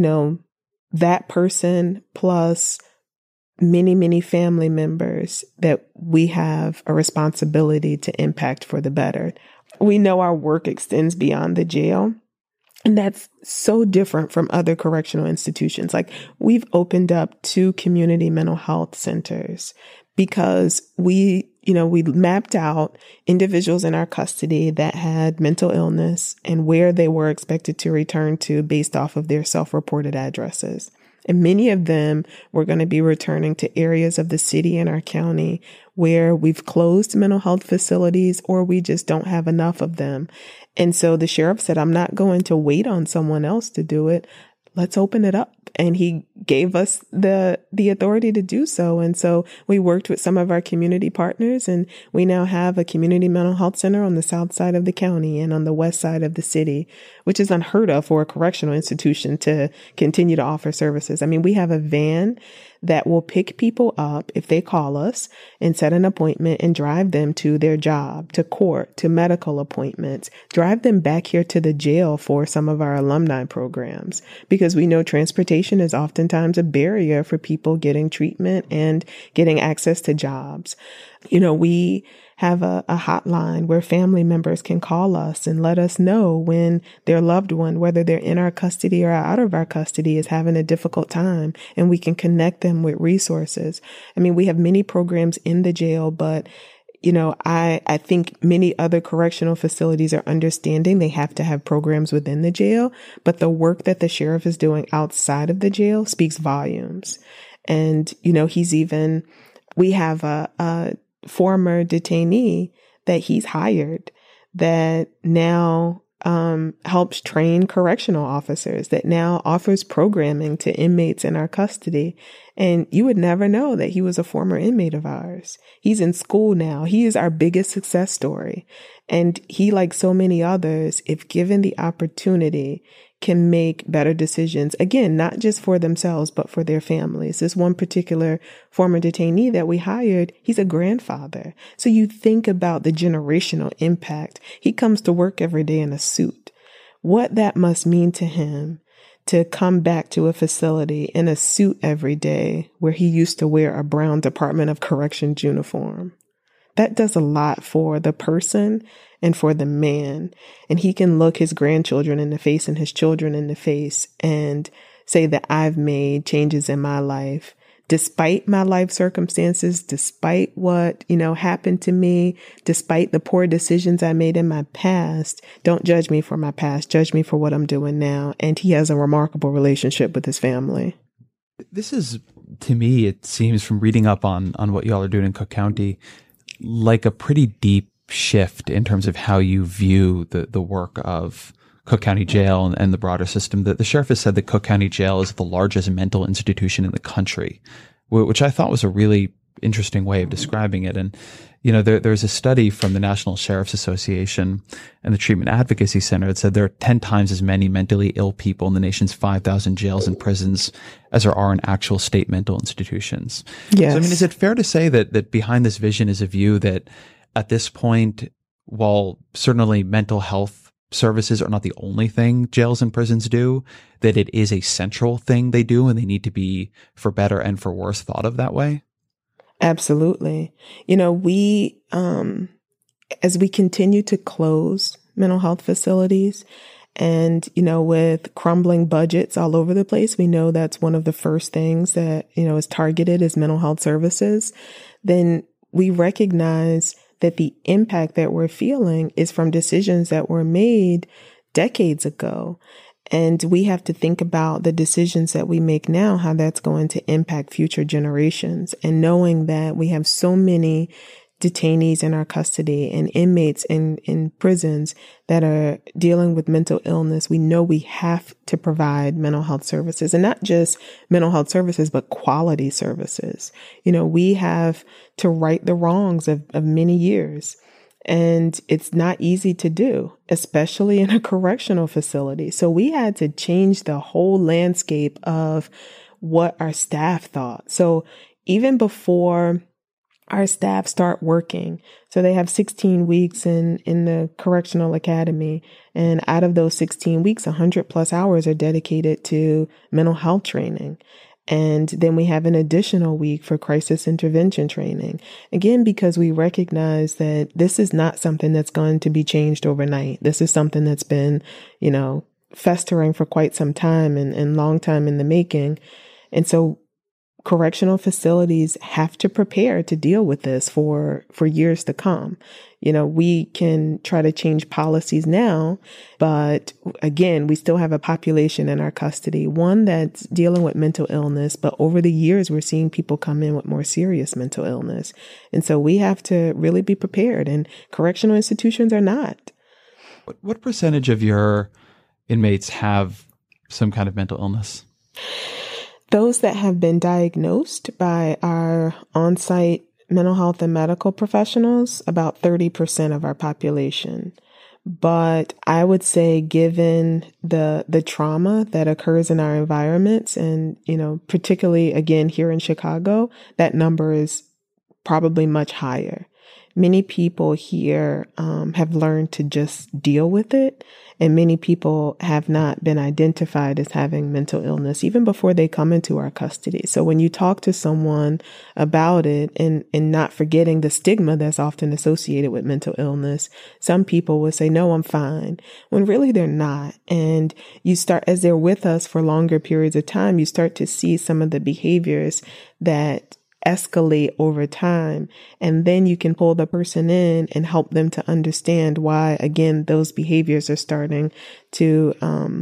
that person plus many, many family members that we have a responsibility to impact for the better. We know our work extends beyond the jail. And that's so different from other correctional institutions. Like, we've opened up 2 community mental health centers because we mapped out individuals in our custody that had mental illness and where they were expected to return to based off of their self-reported addresses. And many of them were going to be returning to areas of the city and our county where we've closed mental health facilities or we just don't have enough of them. And so the sheriff said, I'm not going to wait on someone else to do it. Let's open it up. And he gave us the authority to do so. And so we worked with some of our community partners, and we now have a community mental health center on the south side of the county and on the west side of the city, which is unheard of for a correctional institution to continue to offer services. I mean, we have a van that will pick people up if they call us and set an appointment and drive them to their job, to court, to medical appointments, drive them back here to the jail for some of our alumni programs, because we know transportation is oftentimes a barrier for people getting treatment and getting access to jobs. We have a hotline where family members can call us and let us know when their loved one, whether they're in our custody or out of our custody, is having a difficult time, and we can connect them with resources. I mean, we have many programs in the jail, but I think many other correctional facilities are understanding they have to have programs within the jail, but the work that the sheriff is doing outside of the jail speaks volumes. And, we have a former detainee that he's hired that now helps train correctional officers, that now offers programming to inmates in our custody. And you would never know that he was a former inmate of ours. He's in school now. He is our biggest success story. And he, like so many others, if given the opportunity, can make better decisions, again, not just for themselves, but for their families. This one particular former detainee that we hired, he's a grandfather. So you think about the generational impact. He comes to work every day in a suit. What that must mean to him to come back to a facility in a suit every day where he used to wear a brown Department of Corrections uniform. That does a lot for the person and for the man. And he can look his grandchildren in the face and his children in the face and say that I've made changes in my life, despite my life circumstances, despite what, happened to me, despite the poor decisions I made in my past. Don't judge me for my past. Judge me for what I'm doing now. And he has a remarkable relationship with his family. This is, to me, it seems from reading up on what y'all are doing in Cook County, like a pretty deep shift in terms of how you view the work of Cook County Jail and the broader system. The sheriff has said that Cook County Jail is the largest mental institution in the country, which I thought was a really interesting way of describing it. And, there's a study from the National Sheriff's Association and the Treatment Advocacy Center that said there are 10 times as many mentally ill people in the nation's 5,000 jails and prisons as there are in actual state mental institutions. Yes. So, is it fair to say that behind this vision is a view that at this point, while certainly mental health services are not the only thing jails and prisons do, that it is a central thing they do and they need to be, for better and for worse, thought of that way? Absolutely. We, as we continue to close mental health facilities and, with crumbling budgets all over the place, we know that's one of the first things that, is targeted as mental health services. Then we recognize that the impact that we're feeling is from decisions that were made decades ago. And we have to think about the decisions that we make now, how that's going to impact future generations. And knowing that we have so many detainees in our custody and inmates in prisons that are dealing with mental illness, we know we have to provide mental health services, and not just mental health services, but quality services. We have to right the wrongs of many years. And it's not easy to do, especially in a correctional facility. So we had to change the whole landscape of what our staff thought. So even before our staff start working, so they have 16 weeks in the correctional academy. And out of those 16 weeks, 100 plus hours are dedicated to mental health training. And then we have an additional week for crisis intervention training. Again, because we recognize that this is not something that's going to be changed overnight. This is something that's been, festering for quite some time and long time in the making. And so correctional facilities have to prepare to deal with this for years to come. We can try to change policies now, but again, we still have a population in our custody, one that's dealing with mental illness, but over the years, we're seeing people come in with more serious mental illness. And so we have to really be prepared, and correctional institutions are not. What percentage of your inmates have some kind of mental illness? Those that have been diagnosed by our on-site mental health and medical professionals, about 30% of our population. But I would say, given the trauma that occurs in our environments, and, particularly again here in Chicago, that number is probably much higher. Many people here have learned to just deal with it, and many people have not been identified as having mental illness even before they come into our custody. So when you talk to someone about it, and not forgetting the stigma that's often associated with mental illness, some people will say, "No, I'm fine," when really they're not. And you start, as they're with us for longer periods of time, you start to see some of the behaviors that escalate over time. And then you can pull the person in and help them to understand why, again, those behaviors are starting to,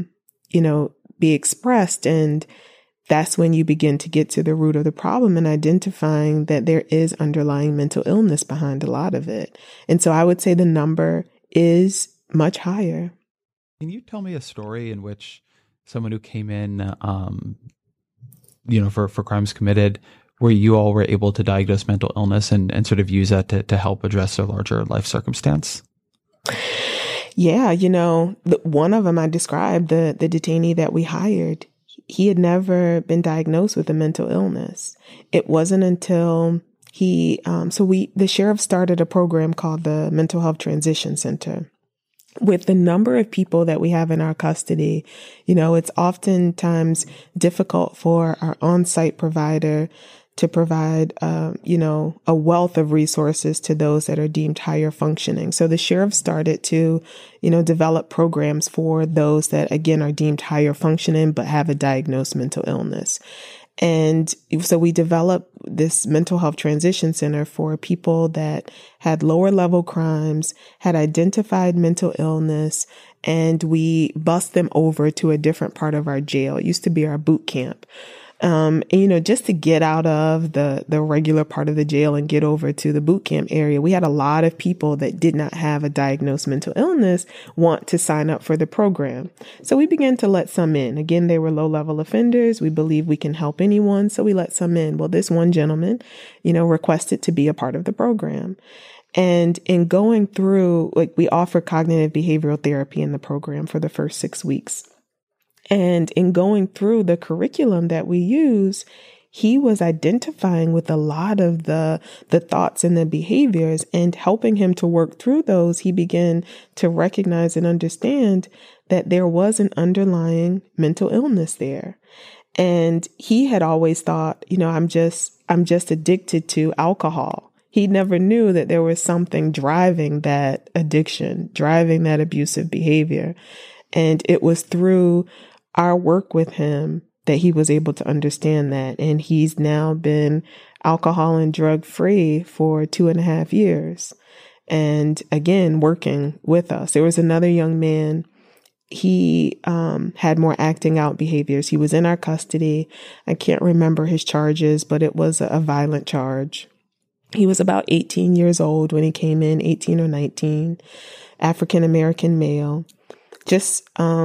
be expressed. And that's when you begin to get to the root of the problem and identifying that there is underlying mental illness behind a lot of it. And so I would say the number is much higher. Can you tell me a story in which someone who came in, for crimes committed, where you all were able to diagnose mental illness and sort of use that to help address a larger life circumstance? Yeah, one of them I described, the detainee that we hired, he had never been diagnosed with a mental illness. It wasn't until the sheriff started a program called the Mental Health Transition Center. With the number of people that we have in our custody, it's oftentimes difficult for our on-site provider to provide, a wealth of resources to those that are deemed higher functioning. So the sheriff started to, develop programs for those that, again, are deemed higher functioning, but have a diagnosed mental illness. And so we developed this mental health transition center for people that had lower level crimes, had identified mental illness, and we bused them over to a different part of our jail. It used to be our boot camp. Just to get out of the regular part of the jail and get over to the boot camp area, we had a lot of people that did not have a diagnosed mental illness want to sign up for the program. So we began to let some in. Again, they were low-level offenders. We believe we can help anyone, so we let some in. Well, this one gentleman, requested to be a part of the program. And in going through, we offer cognitive behavioral therapy in the program for the first 6 weeks. And in going through the curriculum that we use, he was identifying with a lot of the thoughts and the behaviors, and helping him to work through those. He began to recognize and understand that there was an underlying mental illness there. And he had always thought, I'm just addicted to alcohol. He never knew that there was something driving that addiction, driving that abusive behavior. And it was through our work with him that he was able to understand that. And he's now been alcohol and drug free for 2.5 years. And again, working with us. There was another young man. He had more acting out behaviors. He was in our custody. I can't remember his charges, but it was a violent charge. He was about 18 years old when he came in, 18 or 19, African-American male. Just,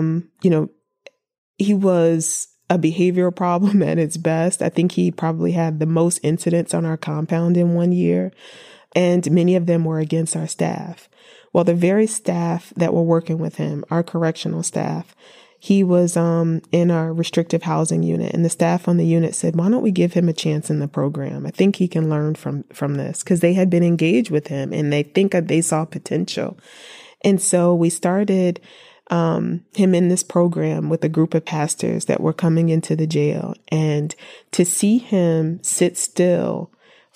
he was a behavioral problem at its best. I think he probably had the most incidents on our compound in 1 year, and many of them were against our staff. Well, the very staff that were working with him, our correctional staff, he was in our restrictive housing unit, and the staff on the unit said, why don't we give him a chance in the program? I think he can learn from this, because they had been engaged with him and they saw potential. And so we started him in this program with a group of pastors that were coming into the jail, and to see him sit still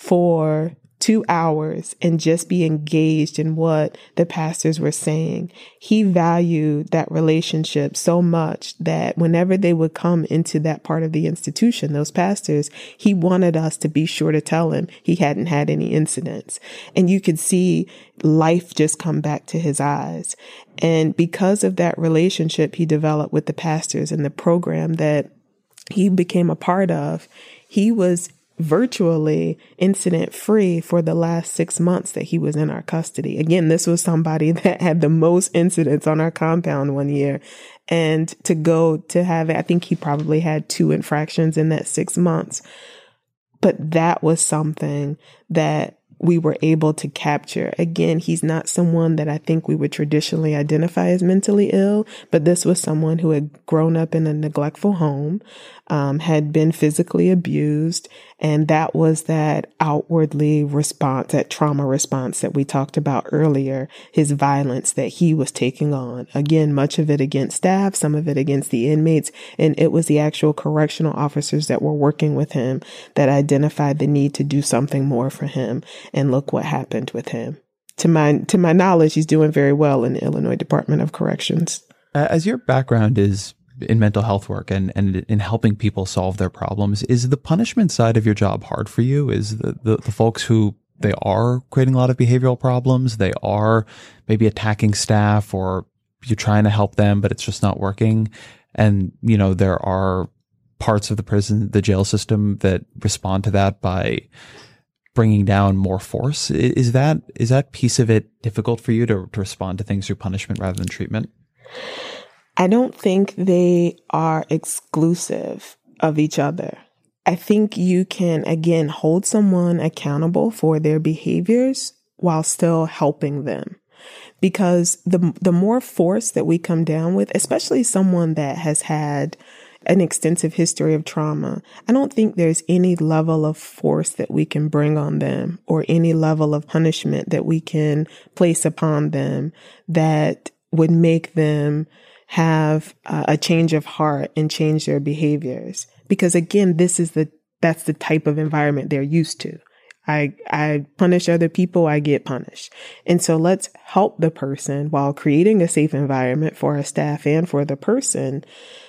for 2 hours and just be engaged in what the pastors were saying. He valued that relationship so much that whenever they would come into that part of the institution, those pastors, he wanted us to be sure to tell him he hadn't had any incidents. And you could see life just come back to his eyes. And because of that relationship he developed with the pastors and the program that he became a part of, he was virtually incident free for the last 6 months that he was in our custody. Again, this was somebody that had the most incidents on our compound 1 year. And to go to have, I think he probably had 2 infractions in that 6 months. But that was something that we were able to capture. Again, he's not someone that I think we would traditionally identify as mentally ill, but this was someone who had grown up in a neglectful home, had been physically abused, and that was that outwardly response, that trauma response that we talked about earlier, his violence that he was taking on. Again, much of it against staff, some of it against the inmates, and it was the actual correctional officers that were working with him that identified the need to do something more for him. And look what happened with him. To my knowledge, he's doing very well in the Illinois Department of Corrections. As your background is in mental health work and in helping people solve their problems, is the punishment side of your job hard for you? Is the folks who they are creating a lot of behavioral problems, they are maybe attacking staff, or you're trying to help them, but it's just not working? And, there are parts of the prison, the jail system that respond to that by bringing down more force. Is that piece of it difficult for you to respond to things through punishment rather than treatment? I don't think they are exclusive of each other. I think you can, again, hold someone accountable for their behaviors while still helping them. Because the more force that we come down with, especially someone that has had an extensive history of trauma, I don't think there's any level of force that we can bring on them or any level of punishment that we can place upon them that would make them have a change of heart and change their behaviors. Because again, that's the type of environment they're used to. I punish other people, I get punished. And so let's help the person while creating a safe environment for our staff and for the person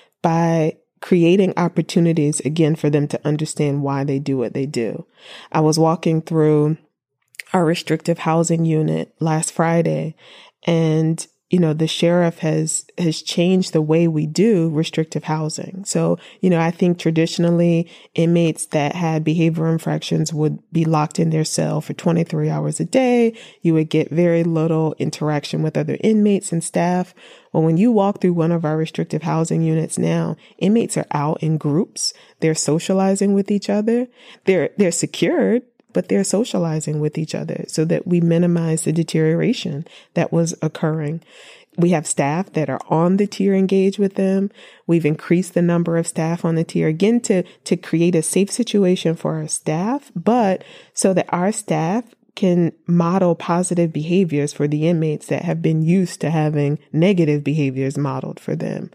by creating opportunities, again, for them to understand why they do what they do. I was walking through our restrictive housing unit last Friday, and the sheriff has changed the way we do restrictive housing. So, I think traditionally inmates that had behavior infractions would be locked in their cell for 23 hours a day. You would get very little interaction with other inmates and staff. Well, when you walk through one of our restrictive housing units now, inmates are out in groups. They're socializing with each other. They're secured, but they're socializing with each other so that we minimize the deterioration that was occurring. We have staff that are on the tier engaged with them. We've increased the number of staff on the tier, again, to create a safe situation for our staff, but so that our staff can model positive behaviors for the inmates that have been used to having negative behaviors modeled for them.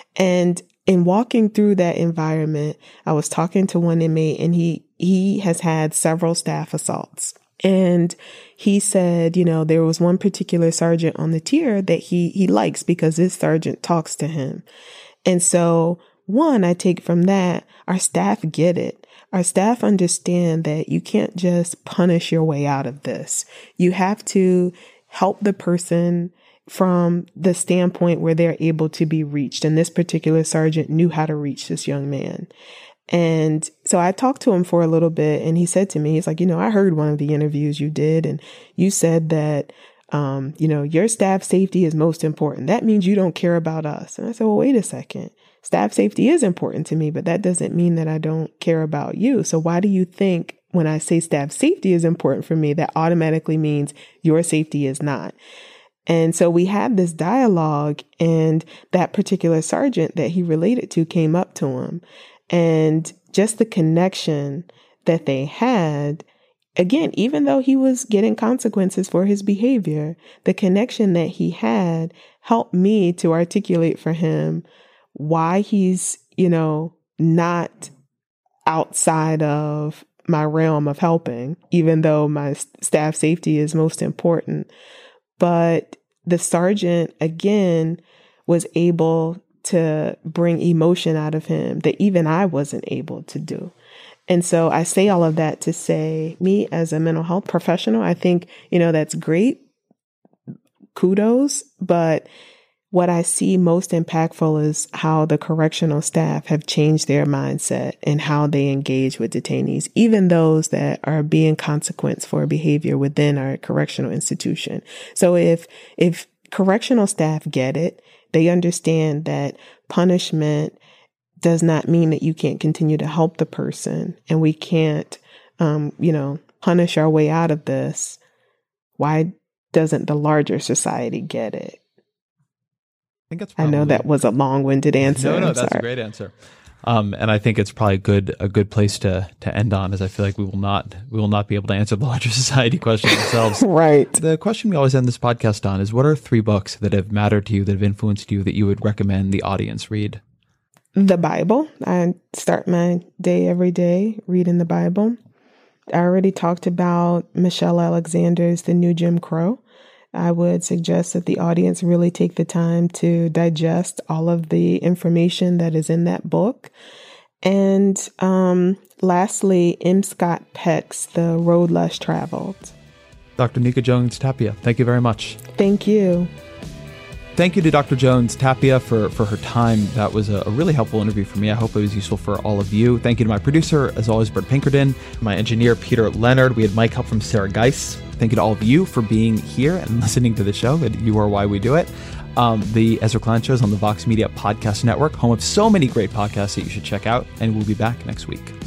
And in walking through that environment, I was talking to one inmate, and he has had several staff assaults. And he said, there was one particular sergeant on the tier that he likes because this sergeant talks to him. And so, one, I take from that, our staff get it. Our staff understand that you can't just punish your way out of this. You have to help the person from the standpoint where they're able to be reached. And this particular sergeant knew how to reach this young man. And so I talked to him for a little bit, and he said to me, he's like, I heard one of the interviews you did, and you said that, your staff safety is most important. That means you don't care about us. And I said, well, wait a second. Staff safety is important to me, but that doesn't mean that I don't care about you. So why do you think when I say staff safety is important for me, that automatically means your safety is not? And so we had this dialogue, and that particular sergeant that he related to came up to him. And just the connection that they had, again, even though he was getting consequences for his behavior, the connection that he had helped me to articulate for him why he's, not outside of my realm of helping, even though my staff safety is most important. But the sergeant, again, was able to bring emotion out of him that even I wasn't able to do. And so I say all of that to say, me as a mental health professional, I think, that's great. Kudos. But what I see most impactful is how the correctional staff have changed their mindset and how they engage with detainees, even those that are being consequenced for behavior within our correctional institution. So if correctional staff get it, they understand that punishment does not mean that you can't continue to help the person, and we can't, punish our way out of this. Why doesn't the larger society get it? I know that was a long-winded answer. No, that's a great answer. And I think it's probably a good place to end on, as I feel like we will not be able to answer the larger society question ourselves. Right. The question we always end this podcast on is, what are 3 books that have mattered to you, that have influenced you, that you would recommend the audience read? The Bible. I start my day every day reading the Bible. I already talked about Michelle Alexander's The New Jim Crow. I would suggest that the audience really take the time to digest all of the information that is in that book. And lastly, M. Scott Peck's The Road Less Traveled. Dr. Nika Jones Tapia, thank you very much. Thank you. Thank you to Dr. Jones Tapia for her time. That was a really helpful interview for me. I hope it was useful for all of you. Thank you to my producer, as always, Bert Pinkerton, my engineer, Peter Leonard. We had mic help from Sarah Geis. Thank you to all of you for being here and listening to the show. You are why we do it. The Ezra Klein Show is on the Vox Media Podcast Network, home of so many great podcasts that you should check out. And we'll be back next week.